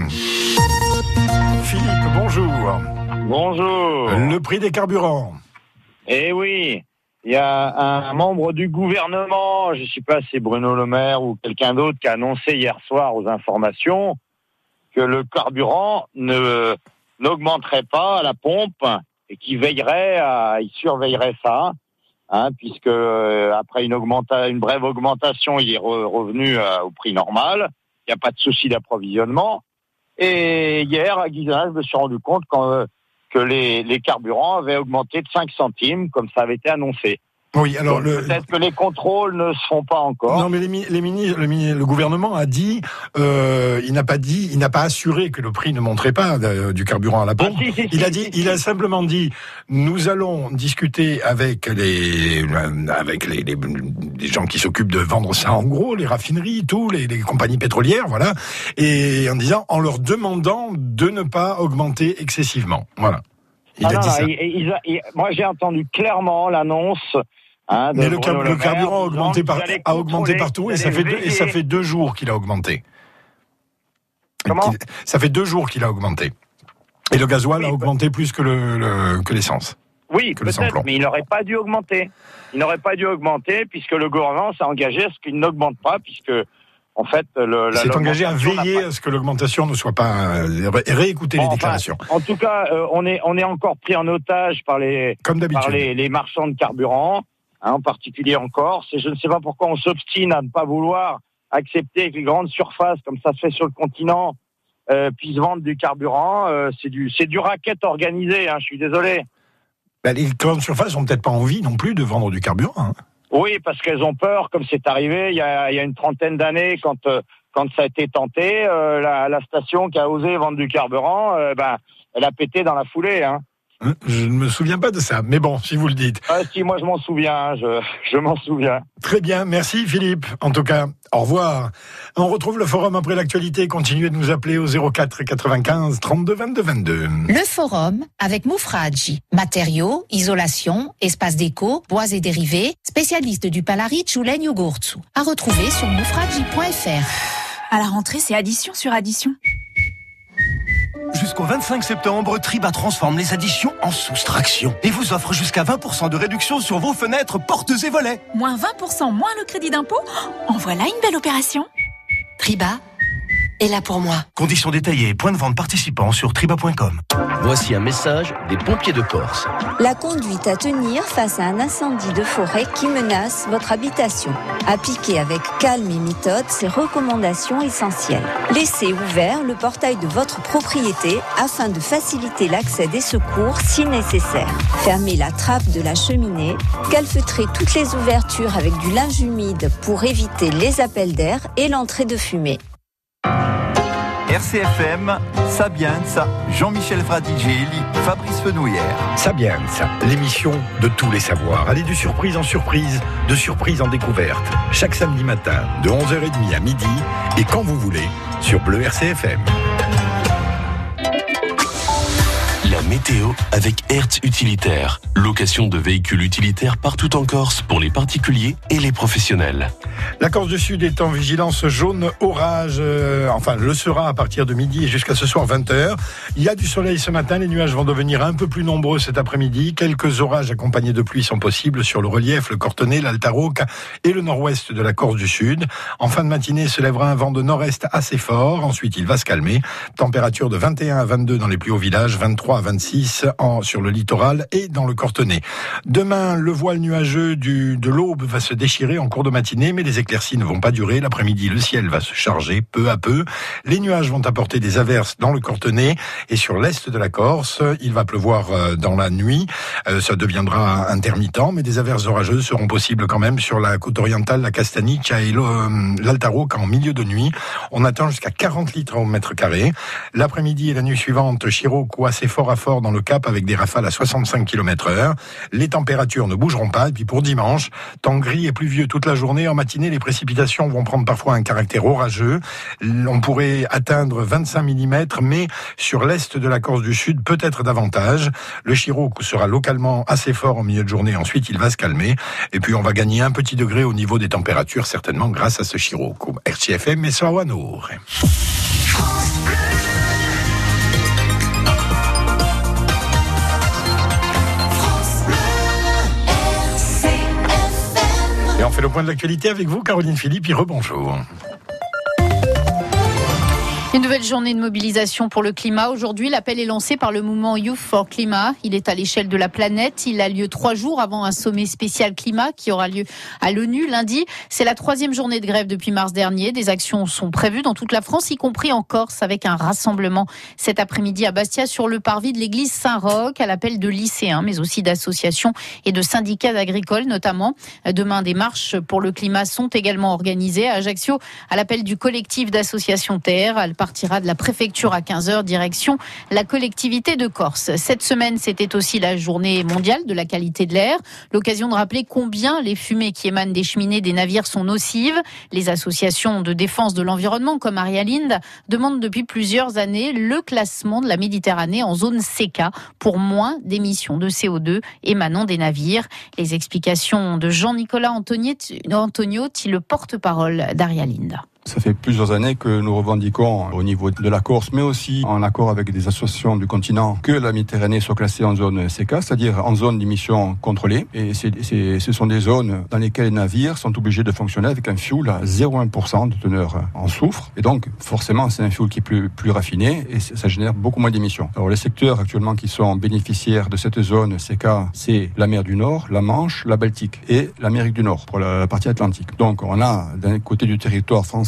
Philippe, bonjour. Bonjour. Le prix des carburants. Eh oui, il y a un membre du gouvernement, je ne sais pas si c'est Bruno Le Maire ou quelqu'un d'autre, qui a annoncé hier soir aux informations que le carburant ne n'augmenterait pas à la pompe et qu'il veillerait à, il surveillerait ça, hein, puisque euh, après une augmenta, une brève augmentation, il est re, revenu euh, au prix normal. Il n'y a pas de souci d'approvisionnement. Et hier, à Guisanaz, je me suis rendu compte quand, euh, que les, les carburants avaient augmenté de cinq centimes, comme ça avait été annoncé. Oui, alors Donc, le... peut-être que les contrôles ne se font pas encore. Non, mais les, mi- les mini- le, mini- le gouvernement a dit, euh, il n'a pas dit, il n'a pas assuré que le prix ne monterait pas euh, du carburant à la pompe. Ah, si, si, il si, a dit, si, il a simplement dit, nous allons discuter avec les, euh, avec les, les, les gens qui s'occupent de vendre ça en gros, les raffineries, tout, les, les compagnies pétrolières, voilà, et en disant, en leur demandant de ne pas augmenter excessivement, voilà. Il Ah a non, dit non, ça. il- il a- il- moi, j'ai entendu clairement l'annonce. Hein, de Mais le, Bruno car- Le le Maire carburant a disant augmenté, qu'ils par, allaient a augmenté contrôler, partout et qu'ils ça, fait allaient deux, et ça veiller. fait deux jours qu'il a augmenté. Comment Qu'il- Ça fait deux jours qu'il a augmenté. Et le gasoil Oui, a augmenté plus que, le, le- que l'essence. Oui, que le peut-être, samplon. mais il n'aurait pas dû augmenter. Il n'aurait pas dû augmenter puisque le gouvernement s'est engagé à ce qu'il n'augmente pas, puisque en fait, le, Il la, s'est engagé à l'augmentation n'a veiller pas- à ce que l'augmentation ne soit pas... euh, ré- réécouter Bon, les enfin, déclarations. en tout cas, euh, on est on est encore pris en otage par les Comme d'habitude. par les, les marchands de carburant, hein, en particulier en Corse. Et je ne sais pas pourquoi on s'obstine à ne pas vouloir accepter que les grandes surfaces, comme ça se fait sur le continent, euh, puissent vendre du carburant. Euh, c'est du c'est du racket organisé. Hein, je suis désolé. Bah, les grandes surfaces n'ont peut-être pas envie non plus de vendre du carburant. Hein. Oui, parce qu'elles ont peur, comme c'est arrivé il y a, il y a une trentaine d'années, quand euh, quand ça a été tenté, euh, la, la station qui a osé vendre du carburant, euh, ben, elle a pété dans la foulée. Hein. Je ne me souviens pas de ça, mais bon, si vous le dites. Ah si, moi je m'en souviens, je, je m'en souviens. Très bien, merci Philippe. En tout cas, au revoir. On retrouve le forum après l'actualité. Continuez de nous appeler au zéro quatre quatre-vingt-quinze trente-deux vingt-deux vingt-deux. Le forum avec Moufradji. Matériaux, isolation, espace déco, bois et dérivés, spécialiste du Palaric ou Legno Gurtsu. À retrouver sur moufradji point f r. À la rentrée, c'est addition sur addition. Jusqu'au vingt-cinq septembre, Triba transforme les additions en soustraction et vous offre jusqu'à vingt pour cent de réduction sur vos fenêtres, portes et volets. Moins vingt pour cent moins le crédit d'impôt. En voilà une belle opération. Triba est là pour moi. Conditions détaillées et points de vente participants sur triba point com. Voici un message des pompiers de Corse. La conduite à tenir face à un incendie de forêt qui menace votre habitation. Appliquez avec calme et méthode ces recommandations essentielles. Laissez ouvert le portail de votre propriété afin de faciliter l'accès des secours si nécessaire. Fermez la trappe de la cheminée. Calfeutrez toutes les ouvertures avec du linge humide pour éviter les appels d'air et l'entrée de fumée. R C F M, Sabienza, Jean-Michel Fradigelli, Fabrice Fenouillère. Sabienza, l'émission de tous les savoirs. Allez de surprise en surprise, de surprise en découverte. Chaque samedi matin, de onze heures trente à midi, et quand vous voulez, sur Bleu R C F M. La météo avec Hertz Utilitaire. Location de véhicules utilitaires partout en Corse pour les particuliers et les professionnels. La Corse du Sud est en vigilance jaune orage, euh, enfin le sera à partir de midi et jusqu'à ce soir vingt heures. Il y a du soleil ce matin, les nuages vont devenir un peu plus nombreux cet après-midi. Quelques orages accompagnés de pluie sont possibles sur le relief, le Cortenay, l'Altaroc et le nord-ouest de la Corse du Sud. En fin de matinée se lèvera un vent de nord-est assez fort, ensuite il va se calmer. Température de vingt et un à vingt-deux dans les plus hauts villages, vingt-trois à vingt-six en, sur le littoral et dans le Cortenay. Demain, le voile nuageux du, de l'aube va se déchirer en cours de matinée, mais les éclaircies ne vont pas durer. L'après-midi, le ciel va se charger peu à peu. Les nuages vont apporter des averses dans le Cortenay et sur l'est de la Corse. Il va pleuvoir dans la nuit. Ça deviendra intermittent, mais des averses orageuses seront possibles quand même sur la côte orientale, la Castagniccia et l'Altaroc en milieu de nuit. On attend jusqu'à quarante litres au mètre carré. L'après-midi et la nuit suivante, Chirocco assez fort à fort dans le Cap avec des rafales à soixante-cinq kilomètres heure. Les températures ne bougeront pas. Et puis pour dimanche, temps gris et pluvieux toute la journée. En matinée, les précipitations vont prendre parfois un caractère orageux. On pourrait atteindre vingt-cinq millimètres, mais sur l'est de la Corse du Sud, peut-être davantage. Le Chirocco sera localement assez fort en milieu de journée. Ensuite, il va se calmer. Et puis, on va gagner un petit degré au niveau des températures, certainement grâce à ce Chirocco. R C F M et Sawanour. Et on fait le point de l'actualité avec vous, Caroline Philippe. Et rebonjour. Une nouvelle journée de mobilisation pour le climat. Aujourd'hui, l'appel est lancé par le mouvement Youth for Climat. Il est à l'échelle de la planète. Il a lieu trois jours avant un sommet spécial climat qui aura lieu à l'ONU lundi. C'est la troisième journée de grève depuis mars dernier. Des actions sont prévues dans toute la France, y compris en Corse, avec un rassemblement cet après-midi à Bastia sur le parvis de l'église Saint-Roch, à l'appel de lycéens, mais aussi d'associations et de syndicats agricoles notamment. Demain, des marches pour le climat sont également organisées à Ajaccio, à l'appel du collectif d'associations Terre. Elle partira de la préfecture à quinze heures, direction la collectivité de Corse. Cette semaine, c'était aussi la journée mondiale de la qualité de l'air. L'occasion de rappeler combien les fumées qui émanent des cheminées des navires sont nocives. Les associations de défense de l'environnement, comme Arialinde, demandent depuis plusieurs années le classement de la Méditerranée en zone C K pour moins d'émissions de C O deux émanant des navires. Les explications de Jean-Nicolas Antoniotti, le porte-parole d'Arialinde. Ça fait plusieurs années que nous revendiquons au niveau de la Corse, mais aussi en accord avec des associations du continent, que la Méditerranée soit classée en zone C K, c'est-à-dire en zone d'émissions contrôlée. Et c'est, c'est, ce sont des zones dans lesquelles les navires sont obligés de fonctionner avec un fuel à zéro virgule un pour cent de teneur en soufre. Et donc, forcément, c'est un fuel qui est plus, plus raffiné et ça génère beaucoup moins d'émissions. Alors, les secteurs actuellement qui sont bénéficiaires de cette zone C K, c'est la mer du Nord, la Manche, la Baltique et l'Amérique du Nord pour la partie atlantique. Donc, on a d'un côté du territoire français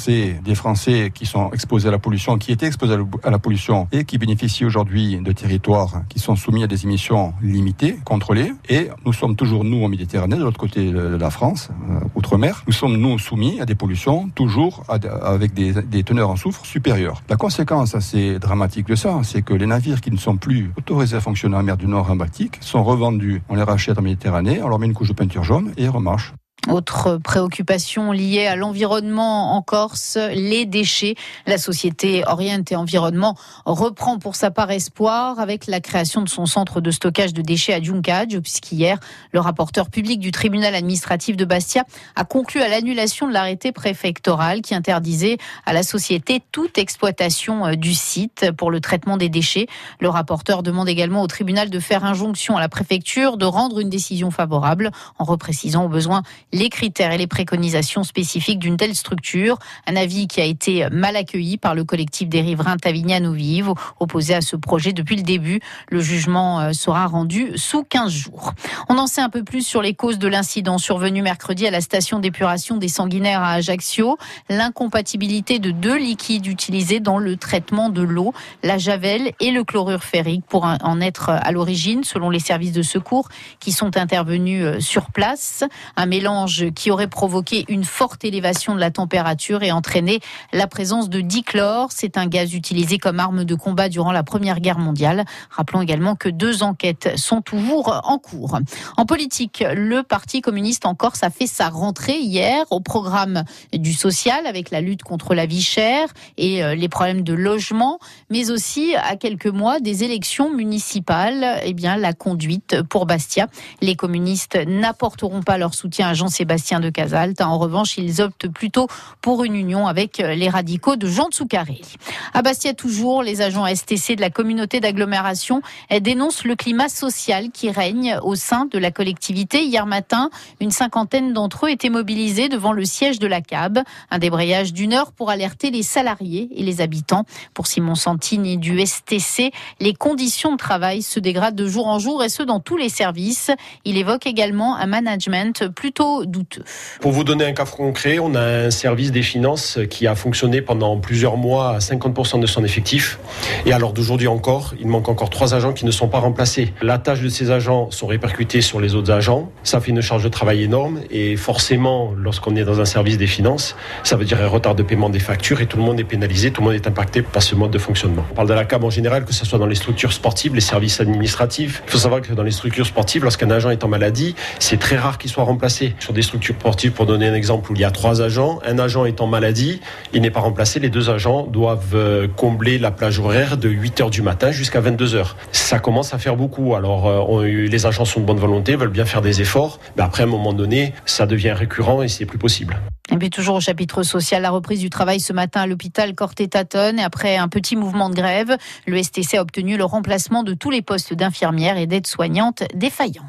Français, des Français qui sont exposés à la pollution, qui étaient exposés à la pollution et qui bénéficient aujourd'hui de territoires qui sont soumis à des émissions limitées, contrôlées. Et nous sommes toujours, nous, en Méditerranée, de l'autre côté de la France, euh, outre-mer, nous sommes, nous, soumis à des pollutions, toujours à, avec des, des teneurs en soufre supérieures. La conséquence assez dramatique de ça, c'est que les navires qui ne sont plus autorisés à fonctionner en mer du Nord et en Baltique sont revendus, on les rachète en Méditerranée, on leur met une couche de peinture jaune et ils remarchent. Autre préoccupation liée à l'environnement en Corse, les déchets. La société Orient et Environnement reprend pour sa part espoir avec la création de son centre de stockage de déchets à Giuncadge, puisqu'hier, le rapporteur public du tribunal administratif de Bastia a conclu à l'annulation de l'arrêté préfectoral qui interdisait à la société toute exploitation du site pour le traitement des déchets. Le rapporteur demande également au tribunal de faire injonction à la préfecture de rendre une décision favorable en reprécisant au besoin les critères et les préconisations spécifiques d'une telle structure. Un avis qui a été mal accueilli par le collectif des riverains Tavignano Vive, opposé à ce projet depuis le début. Le jugement sera rendu sous quinze jours. On en sait un peu plus sur les causes de l'incident survenu mercredi à la station d'épuration des Sanguinaires à Ajaccio. L'incompatibilité de deux liquides utilisés dans le traitement de l'eau, la javel et le chlorure ferrique, pour en être à l'origine, selon les services de secours qui sont intervenus sur place. Un mélange qui aurait provoqué une forte élévation de la température et entraîné la présence de dichlore. C'est un gaz utilisé comme arme de combat durant la Première Guerre mondiale. Rappelons également que deux enquêtes sont toujours en cours. En politique, le Parti communiste en Corse a fait sa rentrée hier au programme du social avec la lutte contre la vie chère et les problèmes de logement, mais aussi à quelques mois des élections municipales. Eh bien, la conduite pour Bastia. Les communistes n'apporteront pas leur soutien à Jean-Sébastien de Casalt. En revanche, ils optent plutôt pour une union avec les radicaux de Jean Tsoukarelli. À Bastia toujours, les agents S T C de la communauté d'agglomération dénoncent le climat social qui règne au sein de la collectivité. Hier matin, une cinquantaine d'entre eux étaient mobilisés devant le siège de la C A B. Un débrayage d'une heure pour alerter les salariés et les habitants. Pour Simon Santini du S T C, les conditions de travail se dégradent de jour en jour et ce dans tous les services. Il évoque également un management plutôt douteux. Pour vous donner un cas concret, on a un service des finances qui a fonctionné pendant plusieurs mois à cinquante pour cent de son effectif. Et alors d'aujourd'hui encore, il manque encore trois agents qui ne sont pas remplacés. La tâche de ces agents sont répercutées sur les autres agents. Ça fait une charge de travail énorme et forcément, lorsqu'on est dans un service des finances, ça veut dire un retard de paiement des factures et tout le monde est pénalisé, tout le monde est impacté par ce mode de fonctionnement. On parle de la C A B en général, que ce soit dans les structures sportives, les services administratifs. Il faut savoir que dans les structures sportives, lorsqu'un agent est en maladie, c'est très rare qu'il soit remplacé. Sur des structures sportives, pour donner un exemple, où il y a trois agents, un agent est en maladie, il n'est pas remplacé, les deux agents doivent combler la plage horaire de huit heures du matin jusqu'à vingt-deux heures. Ça commence à faire beaucoup. Alors, on, les agents sont de bonne volonté, veulent bien faire des efforts, mais après, à un moment donné, ça devient récurrent et c'est plus possible. Et puis toujours au chapitre social, la reprise du travail ce matin à l'hôpital Corté-Tatone. Et après un petit mouvement de grève, le S T C a obtenu le remplacement de tous les postes d'infirmières et d'aides-soignantes défaillants.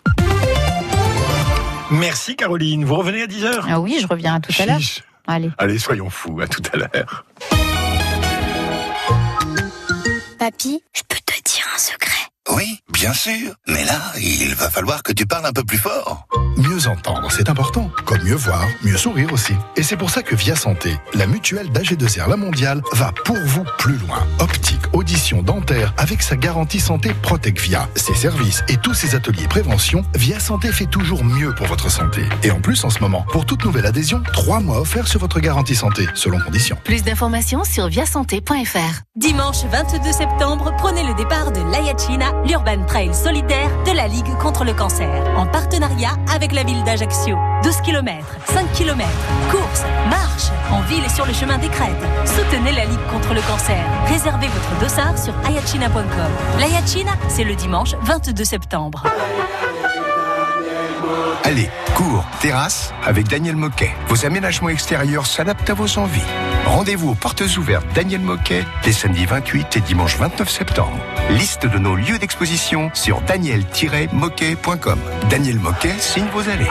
Merci Caroline, vous revenez à dix heures. Ah oui, je reviens à tout à l'heure. Allez. Allez, soyons fous, à tout à l'heure. Papy, je peux te dire un secret? Oui, bien sûr. Mais là, il va falloir que tu parles un peu plus fort. Mieux entendre, c'est important. Comme mieux voir, mieux sourire aussi. Et c'est pour ça que Via Santé, la mutuelle d'A G deux R La Mondiale, va pour vous plus loin. Optique, audition, dentaire, avec sa garantie santé Protec Via. Ses services et tous ses ateliers prévention, Via Santé fait toujours mieux pour votre santé. Et en plus, en ce moment, pour toute nouvelle adhésion, trois mois offerts sur votre garantie santé, selon conditions. Plus d'informations sur via santé point f r. Dimanche vingt-deux septembre, prenez le départ de l'Ayachina, l'Urban Trail solidaire de la Ligue contre le cancer, en partenariat avec la ville d'Ajaccio. douze kilomètres, cinq kilomètres, course, marche, en ville et sur le chemin des crêtes. Soutenez la Ligue contre le cancer. Réservez votre dossard sur ayachina point com. L'Ayachina, c'est le dimanche vingt-deux septembre. Allez, cours, terrasse avec Daniel Moquet. Vos aménagements extérieurs s'adaptent à vos envies. Rendez-vous aux portes ouvertes Daniel Moquet les samedis vingt-huit et dimanche vingt-neuf septembre. Liste de nos lieux d'exposition sur daniel tiret moquet point com. Daniel Moquet signe vos allées.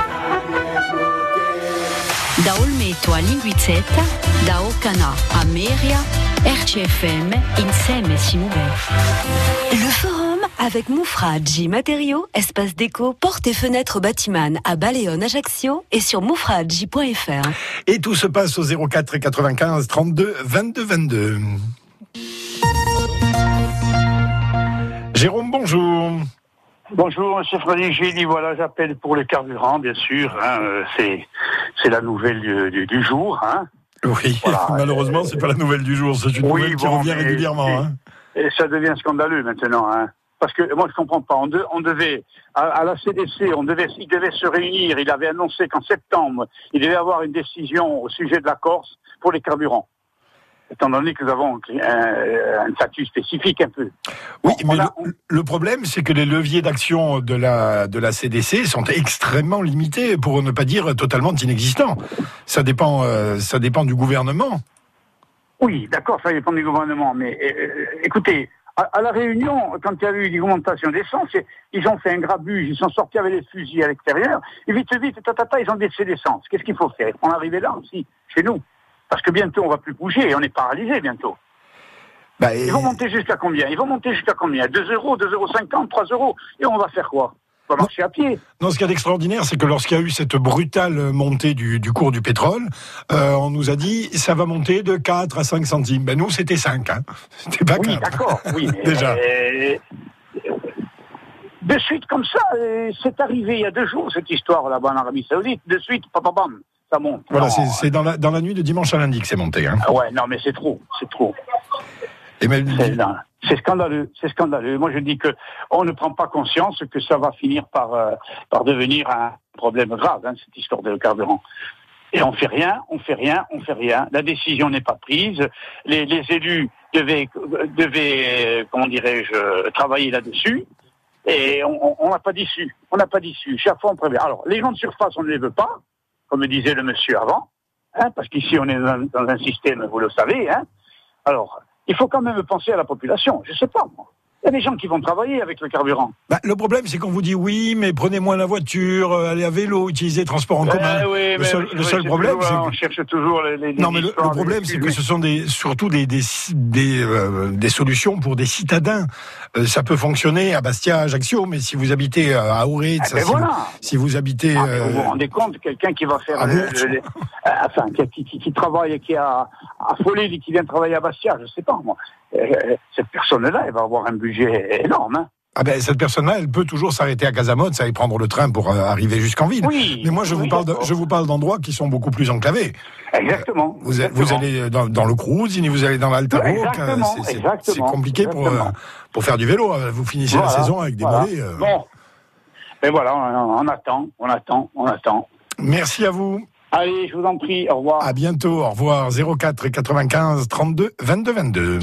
Da Olmeto a Linguizzetta, da Ocana a Meria, R C F M, insieme si muove. Le forum Avec Moufradji Matériaux, espace déco, portes et fenêtres Batiman à Baléone, Ajaccio et sur moufradji point f r. Et tout se passe au zéro quatre quatre-vingt-quinze trente-deux vingt-deux vingt-deux. Jérôme, bonjour. Bonjour, monsieur Frédéric Gély. Voilà, j'appelle pour le carburant, bien sûr. Hein, c'est, c'est la nouvelle du, du, du jour. Hein. Oui, voilà. Malheureusement, c'est pas la nouvelle du jour. C'est une oui, nouvelle qui bon, revient régulièrement. Et, hein. et ça devient scandaleux maintenant. Hein. Parce que moi, je comprends pas. On, de, on devait, à, à la C D C, on devait, il devait se réunir. Il avait annoncé qu'en septembre, il devait avoir une décision au sujet de la Corse pour les carburants. Étant donné que nous avons un, un statut spécifique un peu. Oui, bon, mais a, le, le problème, c'est que les leviers d'action de la, de la C D C sont extrêmement limités, pour ne pas dire totalement inexistants. Ça dépend, euh, ça dépend du gouvernement. Oui, d'accord, ça dépend du gouvernement. Mais euh, écoutez, à, à la Réunion, quand il y a eu une augmentation d'essence, ils ont fait un grabuge, ils sont sortis avec les fusils à l'extérieur, et vite, vite, tatata, ils ont baissé l'essence. Qu'est-ce qu'il faut faire? On arrive là aussi, chez nous. Parce que bientôt, on va plus bouger, on est paralysé bientôt. Bah, et... Ils vont monter jusqu'à combien? Ils vont monter jusqu'à combien? deux euros, deux euros cinquante, trois euros. Et on va faire quoi? On va marcher à pied. Non, ce qui est extraordinaire, c'est que lorsqu'il y a eu cette brutale montée du, du cours du pétrole, euh, on nous a dit ça va monter de quatre à cinq centimes. Ben nous, c'était cinq. Hein. C'était pas oui, quatre. D'accord, oui, mais déjà. Euh... De suite, comme ça, c'est arrivé il y a deux jours, cette histoire là-bas en Arabie Saoudite. De suite, pam, pam, pam. Ça monte. Voilà, c'est, c'est dans, la, dans la nuit de dimanche à lundi que c'est monté. Hein. Ah ouais, non, mais c'est trop, c'est trop. Et même... c'est, non, c'est scandaleux, c'est scandaleux. Moi, je dis que on ne prend pas conscience que ça va finir par euh, par devenir un problème grave, hein, cette histoire de carburant. Et on fait rien, on fait rien, on fait rien. La décision n'est pas prise. Les, les élus devaient devaient, comment dirais-je, travailler là-dessus. Et on n'a pas d'issue. On n'a pas d'issue. Chaque fois, on prévient. Alors, les gens de surface, on ne les veut pas. Comme disait le monsieur avant, hein, parce qu'ici on est dans, dans un système, vous le savez. Hein. Alors, il faut quand même penser à la population. Je ne sais pas, moi. Il y a des gens qui vont travailler avec le carburant. Bah, le problème, c'est qu'on vous dit oui, mais prenez moins la voiture, euh, allez à vélo, utilisez le transport en commun. Eh oui, le seul, oui, le seul oui, problème, toujours, c'est on que... cherche toujours les. les non, mais le, le problème, c'est que ce sont des, surtout des des des, euh, des solutions pour des citadins. Euh, ça peut fonctionner à Bastia, Ajaccio, mais si vous habitez euh, à Auray, ah, si, voilà. vous, si vous habitez, ah, euh... vous vous rendez compte, quelqu'un qui va faire, ah, le, le, le, euh, enfin, qui, qui, qui travaille, qui a affolé, qui vient travailler à Bastia, je ne sais pas moi. Euh, cette personne-là, elle va avoir un budget énorme. Hein. Ah ben, cette personne-là, elle peut toujours s'arrêter à Casamode, ça y prendre le train pour euh, arriver jusqu'en ville. Oui, mais moi, je oui, vous parle, de, je vous parle d'endroits qui sont beaucoup plus enclavés. Exactement. Vous, exactement. vous allez dans, dans le Cruzini, vous allez dans l'Alta Rocca, c'est, c'est, c'est compliqué pour, euh, pour faire du vélo. Vous finissez voilà, la saison avec des voilà. mollets. Euh... Bon, et voilà, on, on attend, on attend, on attend. Merci à vous. Allez, je vous en prie, au revoir. À bientôt, au revoir. zéro quatre quatre-vingt-quinze trente-deux vingt-deux vingt-deux.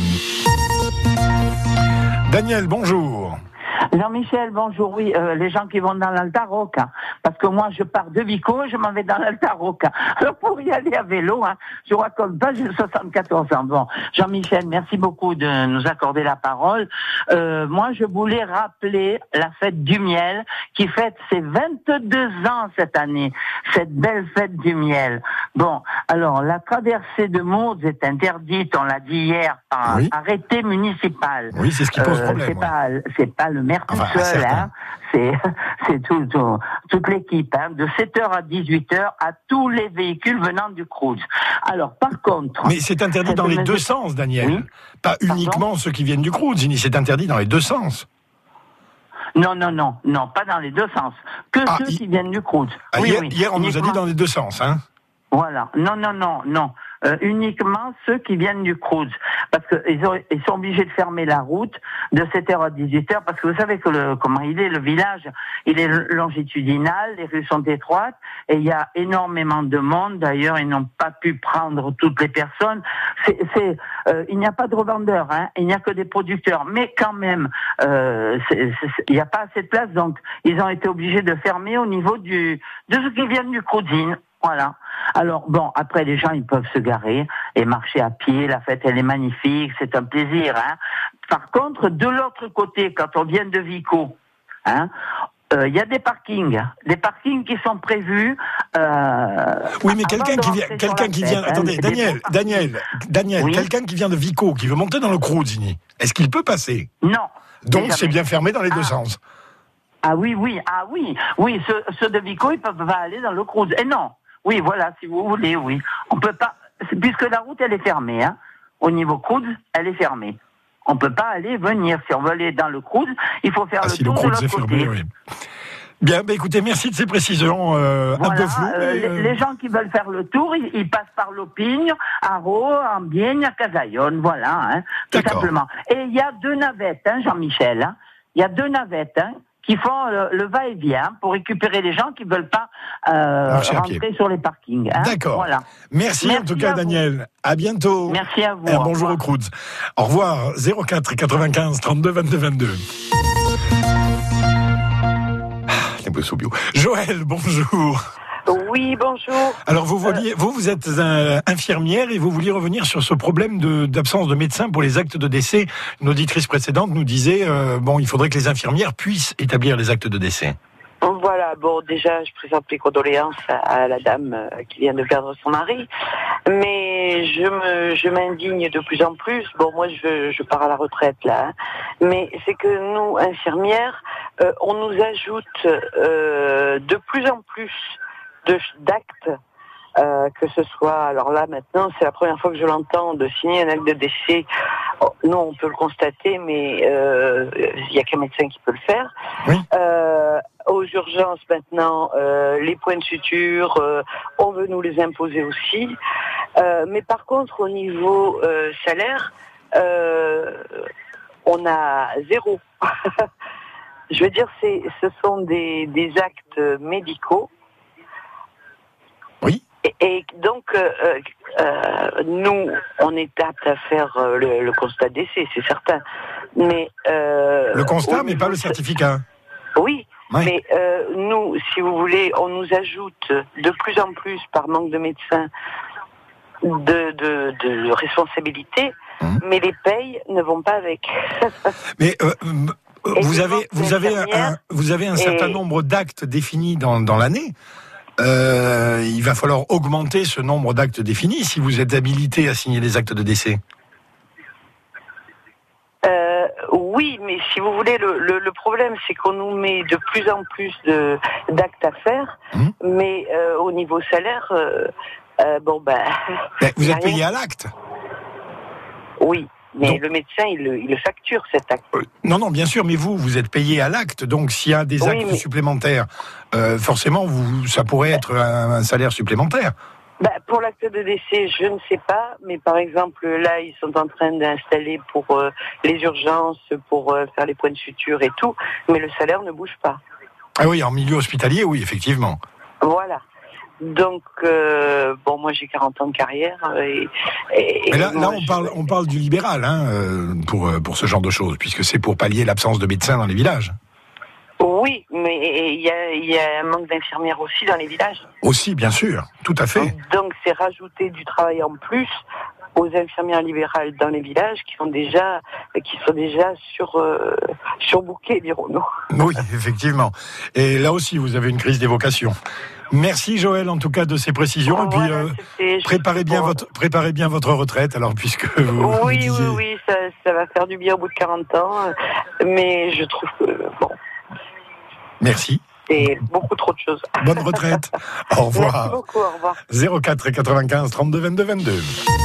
Daniel, bonjour. Jean-Michel, bonjour. Oui, euh, les gens qui vont dans l'Alta Rocca, parce que moi, je pars de Vico, je m'en vais dans l'Alta Rocca. Alors, pour y aller à vélo, hein, je vous raconte pas, j'ai soixante-quatorze ans. Bon, Jean-Michel, merci beaucoup de nous accorder la parole. Euh, moi, je voulais rappeler la fête du miel, qui fête ses vingt-deux ans cette année. Cette belle fête du miel. Bon, alors, la traversée de Maudes est interdite, on l'a dit hier, par oui. arrêté municipal. Oui, c'est ce qui pose euh, problème. C'est ouais. pas, c'est pas le maire tout enfin, seul, hein. C'est, c'est tout, tout, toute l'équipe, hein, de sept heures à dix-huit heures à tous les véhicules venant du Cruz. Alors, par contre... Mais c'est interdit dans les mesure... deux sens, Daniel. Oui. Pas Pardon uniquement ceux qui viennent du Cruz, c'est interdit dans les deux sens. Non, non, non, non, pas dans les deux sens. Que ah, ceux y... qui viennent du Cruz. Ah, oui, hier, oui. hier, on uniquement... nous a dit dans les deux sens, hein. Voilà. Non, non, non, non. Euh, uniquement ceux qui viennent du Cruz. Parce qu'ils ils sont obligés de fermer la route de sept heures à dix-huit heures, parce que vous savez que le, comment il est, le village, il est longitudinal, les rues sont étroites, et il y a énormément de monde. D'ailleurs, ils n'ont pas pu prendre toutes les personnes. C'est, c'est, euh, il n'y a pas de revendeurs, hein, il n'y a que des producteurs. Mais quand même, euh, c'est, c'est, il n'y a pas assez de place, donc ils ont été obligés de fermer au niveau du, de ceux qui viennent du Cruzine. Voilà. Alors, bon, après, les gens, ils peuvent se garer et marcher à pied. La fête, elle est magnifique. C'est un plaisir, hein. Par contre, de l'autre côté, quand on vient de Vico, hein, Il euh, y a des parkings, des parkings qui sont prévus. Euh, oui, mais quelqu'un qui vient, quelqu'un qui vient. Fête, attendez, hein, Daniel, Daniel, Daniel, oui. quelqu'un qui vient de Vico, qui veut monter dans le Cruzini, est-ce qu'il peut passer? Non. Donc c'est bien fermé dans les ah. deux sens. Ah oui, oui, ah oui, oui. Ceux, ceux de Vico, ils peuvent pas aller dans le Cruz. Et non. Oui, voilà, si vous voulez, oui. On peut pas, puisque la route elle est fermée, hein. Au niveau Cruz, elle est fermée. On peut pas aller venir. Si on veut aller dans le Cruz, il faut faire ah, le si tour le de l'autre côté. Fermé, oui. Bien, bah écoutez, merci de ces précisions euh, voilà, un peu floues. Euh, mais, les, euh... les gens qui veulent faire le tour, ils, ils passent par Lopigne, Haro, Ambienne, à Casaillon, voilà, hein, tout simplement. Et il y a deux navettes, hein, Jean-Michel. Hein, il y a deux navettes hein, qui font le, le va-et-vient pour récupérer les gens qui veulent pas euh, rentrer sur les parkings. Hein, D'accord. Voilà. Merci, Merci en tout cas, à Daniel. Vous. À bientôt. Merci à vous. Et bonjour au Cruz. Au revoir. zéro quatre quatre-vingt-quinze trente-deux vingt-deux vingt-deux. Joël, bonjour. Oui, bonjour. Alors vous vouliez, euh, vous, vous êtes un, infirmière et vous vouliez revenir sur ce problème de, d'absence de médecin pour les actes de décès. Une auditrice précédente nous disait, euh, bon, il faudrait que les infirmières puissent établir les actes de décès. Voilà, bon, déjà, je présente mes condoléances à, à la dame euh, qui vient de perdre son mari, mais je me, je m'indigne de plus en plus. Bon, moi, je, je pars à la retraite là, hein, mais c'est que nous, infirmières, euh, on nous ajoute euh, de plus en plus de d'actes. Euh, que ce soit, alors là maintenant, c'est la première fois que je l'entends, de signer un acte de décès. Oh, non, on peut le constater, mais euh, il n'y a qu'un médecin qui peut le faire. Oui. Euh, aux urgences maintenant, euh, les points de suture, euh, on veut nous les imposer aussi. Euh, mais par contre, au niveau euh, salaire, euh, on a zéro. Je veux dire, c'est, ce sont des, des actes médicaux. Oui. Et, et donc, euh, euh, nous, on est apte à faire euh, le, le constat de décès, c'est certain. Mais euh, le constat, mais pas le certificat. Oui, ouais. mais euh, nous, si vous voulez, on nous ajoute de plus en plus, par manque de médecins, de, de, de responsabilités, mmh. mais les payes ne vont pas avec. mais euh, vous avez, vous avez un, vous avez un certain et... nombre d'actes définis dans, dans l'année. Euh, il va falloir augmenter ce nombre d'actes définis si vous êtes habilité à signer les actes de décès. Euh, oui, mais si vous voulez, le, le, le problème, c'est qu'on nous met de plus en plus de, d'actes à faire, mmh. mais euh, au niveau salaire, euh, euh, bon ben... Mais vous êtes rien. Payé à l'acte. Oui. Mais donc, le médecin, il le, il le facture, cet acte. Euh, non, non, bien sûr, mais vous, vous êtes payé à l'acte. Donc, s'il y a des actes oui, mais... supplémentaires, euh, forcément, vous, ça pourrait être un, un salaire supplémentaire. Bah, pour l'acte de décès, je ne sais pas. Mais par exemple, là, ils sont en train d'installer pour euh, les urgences, pour euh, faire les points de suture et tout. Mais le salaire ne bouge pas. Ah oui, en milieu hospitalier, oui, effectivement. Voilà. Donc, euh, bon, moi j'ai quarante ans de carrière. Et, et, Mais là, et là on, je... parle, on parle du libéral hein, pour, pour ce genre de choses, puisque c'est pour pallier l'absence de médecins dans les villages. Oui, mais il y a, y a un manque d'infirmières aussi dans les villages. Aussi, bien sûr, tout à fait. Donc, c'est rajouter du travail en plus aux infirmières libérales dans les villages qui sont déjà, qui sont déjà sur, euh, surbookées, dirons-nous. Oui, effectivement. Et là aussi, vous avez une crise des vocations. Merci Joël, en tout cas, de ces précisions. Oh, et puis, voilà, euh, préparez bien votre, préparez bien votre retraite, alors, puisque vous, oui, vous disiez... oui, oui, ça, ça va faire du bien au bout de quarante ans. Mais je trouve que, bon. Merci. C'est beaucoup trop de choses. Bonne retraite. Au revoir. Merci beaucoup, au revoir. zéro quatre quatre-vingt-quinze trente-deux vingt-deux vingt-deux.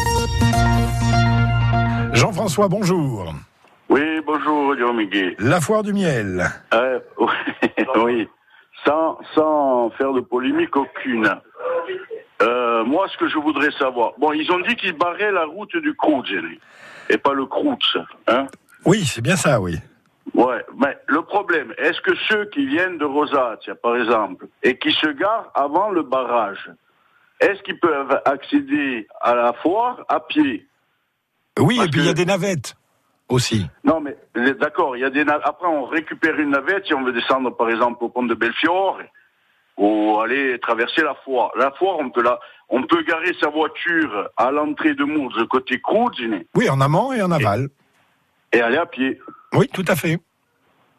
Jean-François, bonjour. Oui, bonjour, Jean-Miguel. La foire du miel. Euh, oui. Sans, sans faire de polémique aucune. Euh, moi, ce que je voudrais savoir... Bon, ils ont dit qu'ils barraient la route du Cruz, et pas le Cruz, hein? Oui, c'est bien ça, oui. Ouais, mais le problème, est-ce que ceux qui viennent de Rosatia, par exemple, et qui se garent avant le barrage, est-ce qu'ils peuvent accéder à la foire à pied? Oui, Parce et puis il que... y a des navettes aussi. Non, mais d'accord, il y a des navettes. Après, on récupère une navette si on veut descendre, par exemple, au pont de Belfiore, ou aller traverser la foire. La foire, on peut la, on peut garer sa voiture à l'entrée de Mours, côté Cruz. Oui, en amont et en aval. Et, et aller à pied. Oui, tout à fait.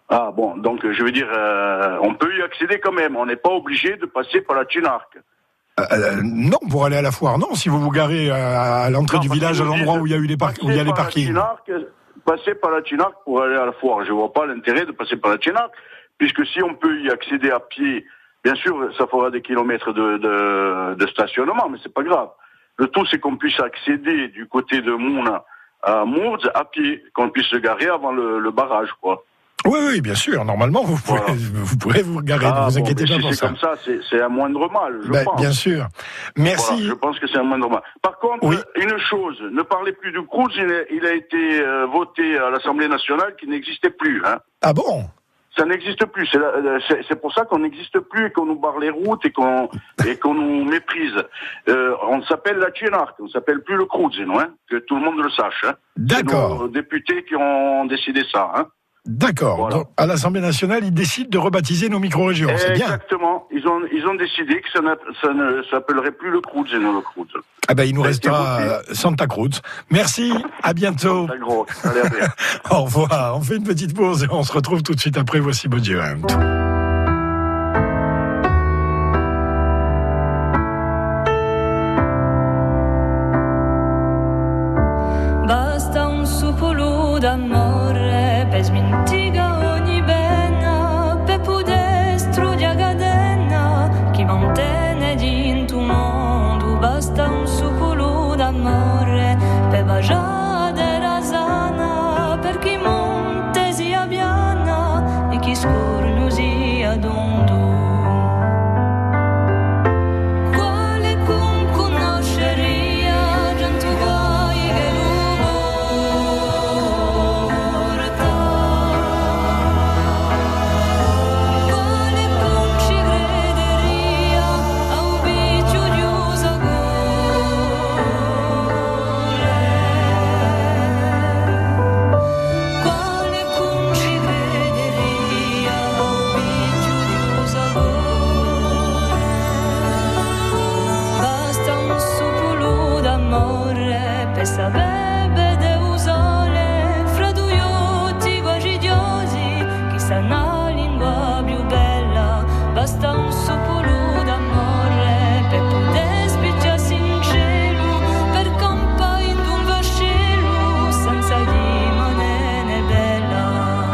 Ah bon, donc je veux dire, euh, on peut y accéder quand même. On n'est pas obligé de passer par la Tunarque. Euh, euh, non, pour aller à la foire, non. Si vous vous garez à, à l'entrée non, du village, à l'endroit où il y a eu les par- où il y a les parkings. Tunarque, passer par la Tunarque pour aller à la foire, je vois pas l'intérêt de passer par la Tunarque, puisque si on peut y accéder à pied, bien sûr, ça fera des kilomètres de, de, de stationnement, mais c'est pas grave. Le tout, c'est qu'on puisse accéder du côté de Mouna à Mourdes à pied, qu'on puisse se garer avant le, le barrage, quoi. Oui, oui, bien sûr. Normalement, vous pourrez, voilà. vous, pourrez vous garer. Ah, ne vous inquiétez bon, pas si pour c'est ça. comme ça, c'est, c'est un moindre mal, je ben, pense. Bien sûr. Merci. Voilà, je pense que c'est un moindre mal. Par contre, oui. une chose, ne parlez plus du Cruz, il a, il a été euh, voté à l'Assemblée nationale qui n'existait plus. Hein. Ah bon? Ça n'existe plus. C'est, la, c'est, c'est pour ça qu'on n'existe plus et qu'on nous barre les routes et qu'on, et qu'on nous méprise. Euh, on s'appelle la Tunarque, on ne s'appelle plus le Cruz, non, hein, que tout le monde le sache. Hein. D'accord. C'est nos députés qui ont décidé ça. Hein. D'accord. Voilà. Donc, à l'Assemblée nationale, ils décident de rebaptiser nos micro-régions. C'est bien. Exactement. Ils ont, ils ont décidé que ça, ça ne s'appellerait plus le Cruz et non le Cruz. Ah ben, il nous ça restera Santa Cruz. Merci. À bientôt. Santa Cruz. Allez, à bientôt. Au revoir. On fait une petite pause et on se retrouve tout de suite après. Voici Bodieuant. Basta un supolo d'amore per smintiga ogni pena, per poter struggere cadena che mantiene in tu mondo. Basta un supolo d'amore per baciare la sana, per chi monte sia piana e chi scorno sia dondo. Saprebbe de usare fra due occhi guagidiosi, chissà una lingua più bella. Basta un supolo d'amore per poter spicciarsi in cielo, per campare in un vascello senza rimanere bella.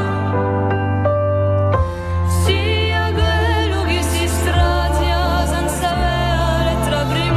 Sia quello che si strazia senza avere tra prima.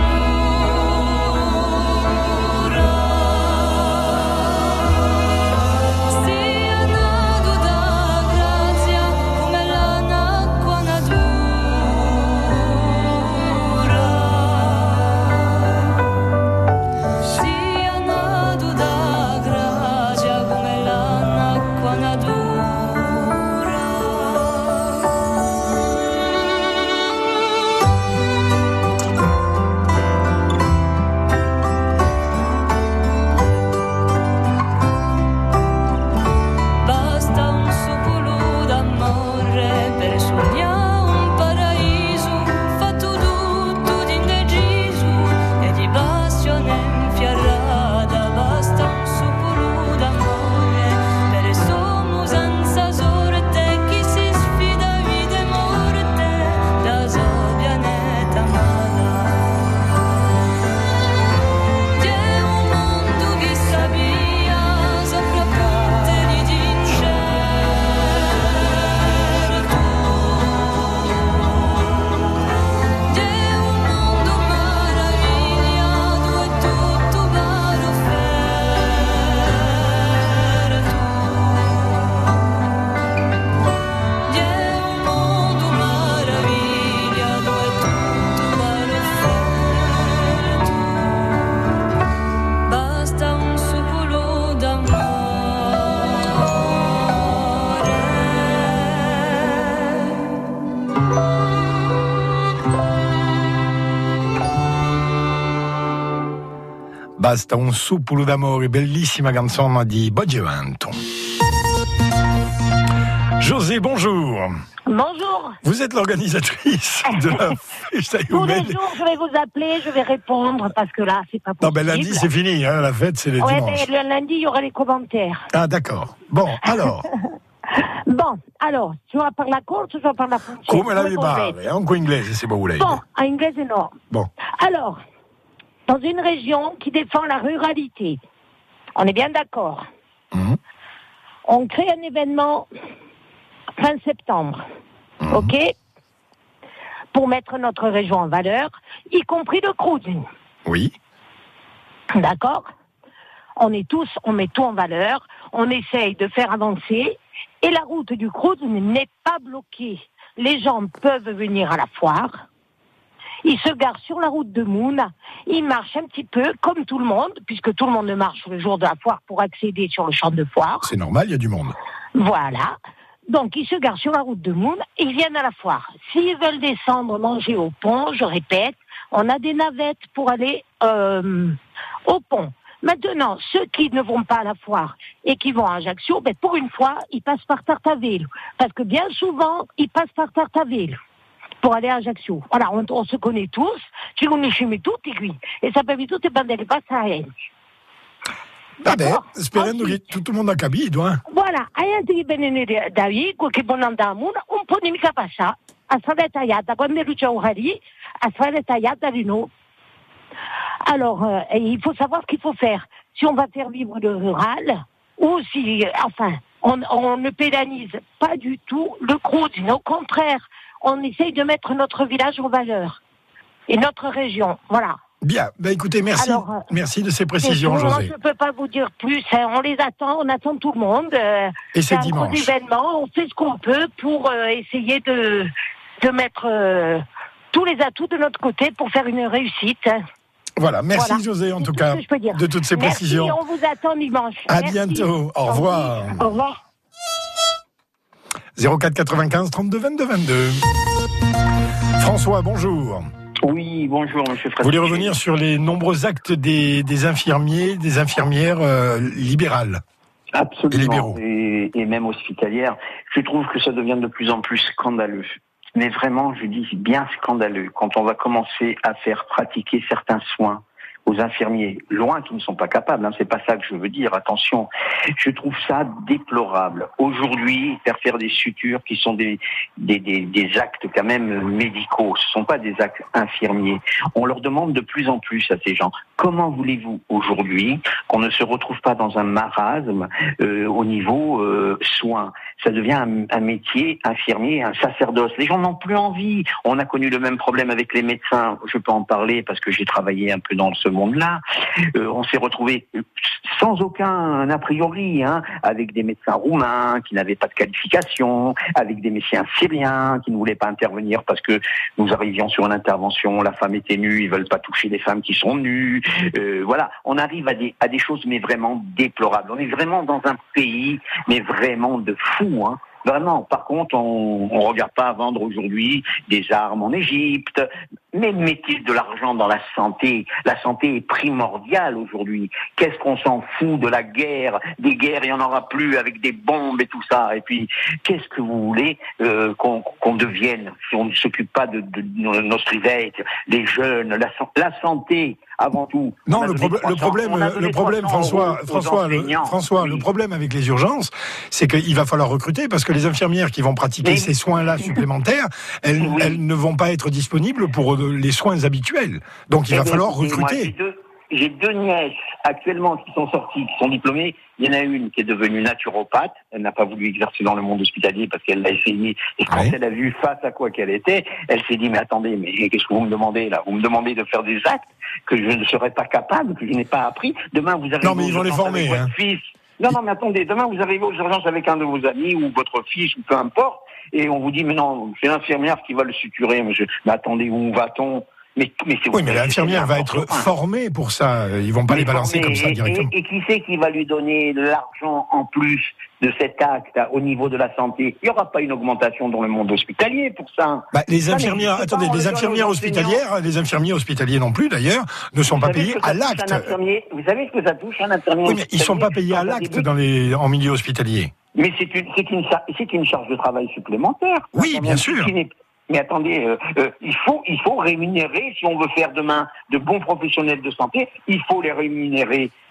Basta un supolo d'amore, bellissima canzone di Bodieuant. José, bonjour. Bonjour. Vous êtes l'organisatrice de la fête à Tous les jours, je vais vous appeler, je vais répondre, parce que là, c'est pas possible. Non, ben lundi, c'est fini, hein, la fête, c'est les ouais, dimanches. Mais le lundi, il y aura les commentaires. Ah, d'accord. Bon, alors, Bon, alors, tu vas parler corso, tu vas parler francese. Come la vi parli? Anche inglese se vous voulez. Bon, en inglese non. Bon. Alors, dans une région qui défend la ruralité, on est bien d'accord. Mmh. On crée un événement fin septembre, mmh. ok, pour mettre notre région en valeur, y compris le cruising. Oui. D'accord. On est tous, on met tout en valeur, on essaye de faire avancer, et la route du cruising n'est pas bloquée. Les gens peuvent venir à la foire. Ils se garent sur la route de Moon, ils marchent un petit peu comme tout le monde, puisque tout le monde marche le jour de la foire pour accéder sur le champ de foire. C'est normal, il y a du monde. Voilà. Donc ils se garent sur la route de Moon et ils viennent à la foire. S'ils veulent descendre manger au pont, je répète, on a des navettes pour aller euh, au pont. Maintenant, ceux qui ne vont pas à la foire et qui vont à Ajaccio, ben, pour une fois, ils passent par Tartaville. Parce que bien souvent, ils passent par Tartaville pour aller à Ajaccio. Voilà, on, on se connaît tous, ci conosciamo tutti qui, e sappiamo tutti quando le passaggeri. Vabbè, sperando che tutto il mondo ha capito, eh? Voilà, hai altri che vengono da Vico, che vanno andare a Muna, un po' di mica passa, a strada tagliata, quando c'è un rari, a strada tagliata di nous. Alors, euh, il faut savoir ce qu'il faut faire. Si on va faire vivre le rural, ou si, enfin, on, on ne pénalise pas du tout le cruising. Au contraire, on essaye de mettre notre village en valeur. Et notre région, voilà. Bien, ben écoutez, merci, Alors, euh, merci de ces précisions, José. Moi, je ne peux pas vous dire plus, hein, on les attend, on attend tout le monde. Euh, Et c'est, c'est dimanche. Un gros événement, on fait ce qu'on peut pour euh, essayer de, de mettre euh, tous les atouts de notre côté pour faire une réussite. Voilà, merci voilà. José en c'est tout, tout cas de toutes ces merci, précisions. On vous attend dimanche. À merci. bientôt, au revoir. Au revoir. zéro quatre quatre-vingt-quinze trente-deux vingt-deux vingt-deux. François, bonjour. Oui, bonjour, monsieur Frédéric. Vous voulez revenir sur les nombreux actes des, des infirmiers, des infirmières euh, libérales? Absolument. Et libéraux. Et, et même hospitalières. Je trouve que ça devient de plus en plus scandaleux. Mais vraiment, je dis bien scandaleux, quand on va commencer à faire pratiquer certains soins aux infirmiers, loin qui ne sont pas capables, hein, c'est pas ça que je veux dire, attention. Je trouve ça déplorable. Aujourd'hui, faire faire des sutures qui sont des, des, des, des actes quand même médicaux, ce sont pas des actes infirmiers. On leur demande de plus en plus à ces gens. Comment voulez-vous aujourd'hui qu'on ne se retrouve pas dans un marasme euh, au niveau euh, soins? Ça devient un, un métier infirmier, un sacerdoce. Les gens n'ont plus envie. On a connu le même problème avec les médecins. Je peux en parler parce que j'ai travaillé un peu dans ce monde-là. Euh, on s'est retrouvé sans aucun a priori, hein, avec des médecins roumains qui n'avaient pas de qualification, avec des médecins syriens qui ne voulaient pas intervenir parce que nous arrivions sur une intervention, la femme était nue, ils veulent pas toucher les femmes qui sont nues. Euh, voilà, on arrive à des, à des choses mais vraiment déplorables. On est vraiment dans un pays mais vraiment de fou, hein. Vraiment, par contre, on ne regarde pas à vendre aujourd'hui des armes en Égypte, mais mettez de l'argent dans la santé. La santé est primordiale aujourd'hui. Qu'est-ce qu'on s'en fout de la guerre? Des guerres, il n'y en aura plus avec des bombes et tout ça. Et puis, qu'est-ce que vous voulez euh, qu'on, qu'on devienne si on ne s'occupe pas de, de, de notre éveil, les jeunes, la, la santé avant tout. Non, le, prob- le problème, le problème, François, François, le, François, oui. le problème avec les urgences, c'est qu'il va falloir recruter parce que les infirmières qui vont pratiquer mais... ces soins-là supplémentaires, elles, oui. elles ne vont pas être disponibles pour les soins habituels. Donc il et va falloir recruter. Moi, j'ai, deux, j'ai deux nièces actuellement qui sont sorties, qui sont diplômées. Il y en a une qui est devenue naturopathe. Elle n'a pas voulu exercer dans le monde hospitalier parce qu'elle l'a essayé. Et quand oui. elle a vu face à quoi qu'elle était, elle s'est dit, mais attendez, mais qu'est-ce que vous me demandez là? Vous me demandez de faire des actes que je ne serais pas capable, que je n'ai pas appris. Demain, vous arrivez non, mais ils vont les former, avec hein. votre fils. Non, non, mais attendez, demain, vous arrivez aux urgences avec un de vos amis ou votre fils ou peu importe. Et on vous dit, mais non, c'est l'infirmière qui va le suturer, monsieur. Mais attendez, où va-t-on? Mais, mais oui, mais l'infirmière va être formée pour ça. Ils vont pas mais les balancer comme ça et, directement. Et, et qui c'est qui va lui donner de l'argent en plus de cet acte au niveau de la santé? Il n'y aura pas une augmentation dans le monde hospitalier pour ça. Bah, les infirmières, attendez, les infirmières hospitalières, les infirmiers hospitaliers non plus d'ailleurs, ne sont pas payés à l'acte. Vous savez ce que ça touche un infirmier? Oui, mais ils sont pas payés à l'acte dans les, en milieu hospitalier. Mais c'est une, c'est une, c'est une charge de travail supplémentaire. Oui, bien sûr. Mais attendez, euh, euh, il faut il faut rémunérer, si on veut faire demain de bons professionnels de santé, il faut les rémunérer.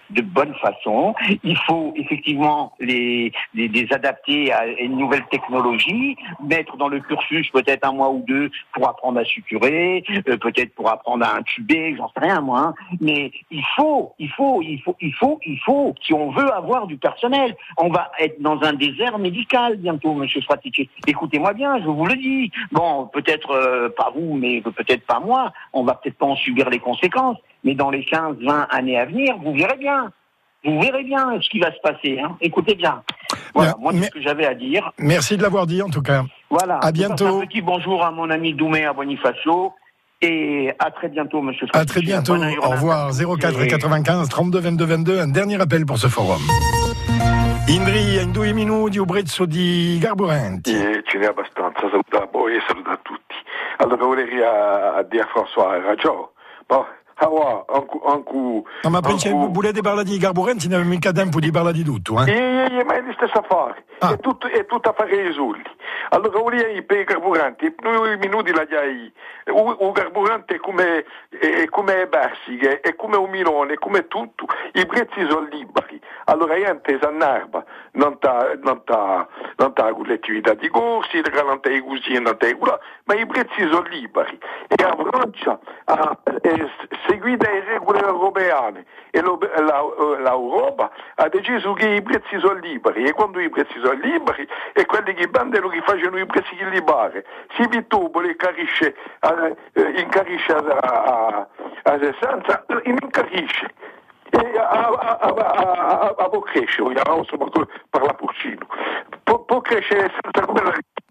de bonne façon. Il faut effectivement les, les, les adapter à une nouvelle technologie, mettre dans le cursus peut-être un mois ou deux pour apprendre à suturer, euh, peut-être pour apprendre à intuber, j'en sais rien moi. Hein. Mais il faut, il faut, il faut, il faut, il faut, si on veut avoir du personnel, on va être dans un désert médical bientôt, Monsieur Fratici. Écoutez-moi bien, je vous le dis. Bon, peut-être euh, pas vous, mais peut-être pas moi. On va peut-être pas en subir les conséquences. Mais dans les quinze vingt années à venir, vous verrez bien. Vous verrez bien ce qui va se passer. Hein. Écoutez bien. Voilà, mais, moi, c'est ce que j'avais à dire. Merci de l'avoir dit, en tout cas. Voilà. À bientôt. Un petit bonjour à mon ami Doumé à Bonifacio. Et à très bientôt, monsieur. À très bientôt. Au revoir. zéro quatre quatre-vingt-quinze trente-deux vingt-deux vingt-deux. Un dernier appel pour ce forum. Indri, in due minuti, un prezzo di Garburenti. Eh, ce n'è abbastanza, saluta voi e saluta a tutti. Allora vorrei a dire a François ha ragione. Poi, ah, anche, anche, no, ma Prince, anche... volete parlare di Garburenti? Non abbiamo mica tempo di parlare di tutto, eh? Eh, eh, ma è lo stesso affare. Ah. È tutto, è tutto affare risolti. Allora vorrei per i carburanti, noi minuti la diai. Un carburante è come, è come Bersighe, è come un milone, è come tutto. I prezzi sono liberi. Allora io intesa a Narba, non ta, non ta, non ta con le attività di corsi, non ta così, non ta quella, ma i prezzi sono liberi. E la Francia ha eh, seguito le regole europee e lo, la, l'Europa ha deciso che i prezzi sono liberi. E quando i prezzi sono liberi, è quelli che bandano che facciano i prezzi che li pare. Si Vittorio carisce incarisce a, a, a sessanta, incarisce e a, a, a, a, a può crescere, vogliamo parlare porcino, può, può crescere senza quella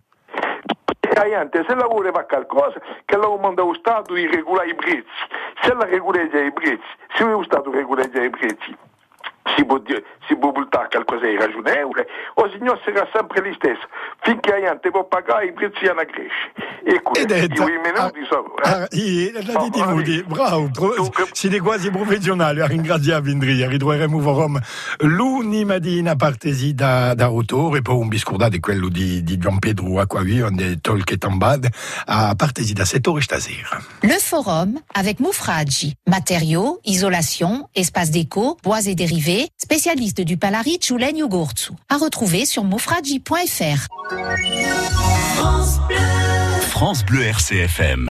se lavora fa qualcosa che lo manda lo Stato di regolare i prezzi, se la regoleggia i prezzi, se lo Stato regoleggia i prezzi si può, si può buttare qualcosa di ragionevole o si non sarà sempre lo stesso finché la gente può pagare i prezzi a crescere e questo i minuti sono eh? Bravo, siete quasi professionali, a ringraziare Indria, ritroveremo forum lunedì mattina partesi da, da autore, poi un biscordate quello di, di Gian Pedro Acquavio de Tolke Tambad a partesi da sette ore stasera. Le forum avec Moufradji, matériaux, isolation, espace déco, bois et dérivés, spécialiste du Palaric ou Legno Gorzu. À retrouver sur moufradji point f r. France Bleu. France Bleu R C F M.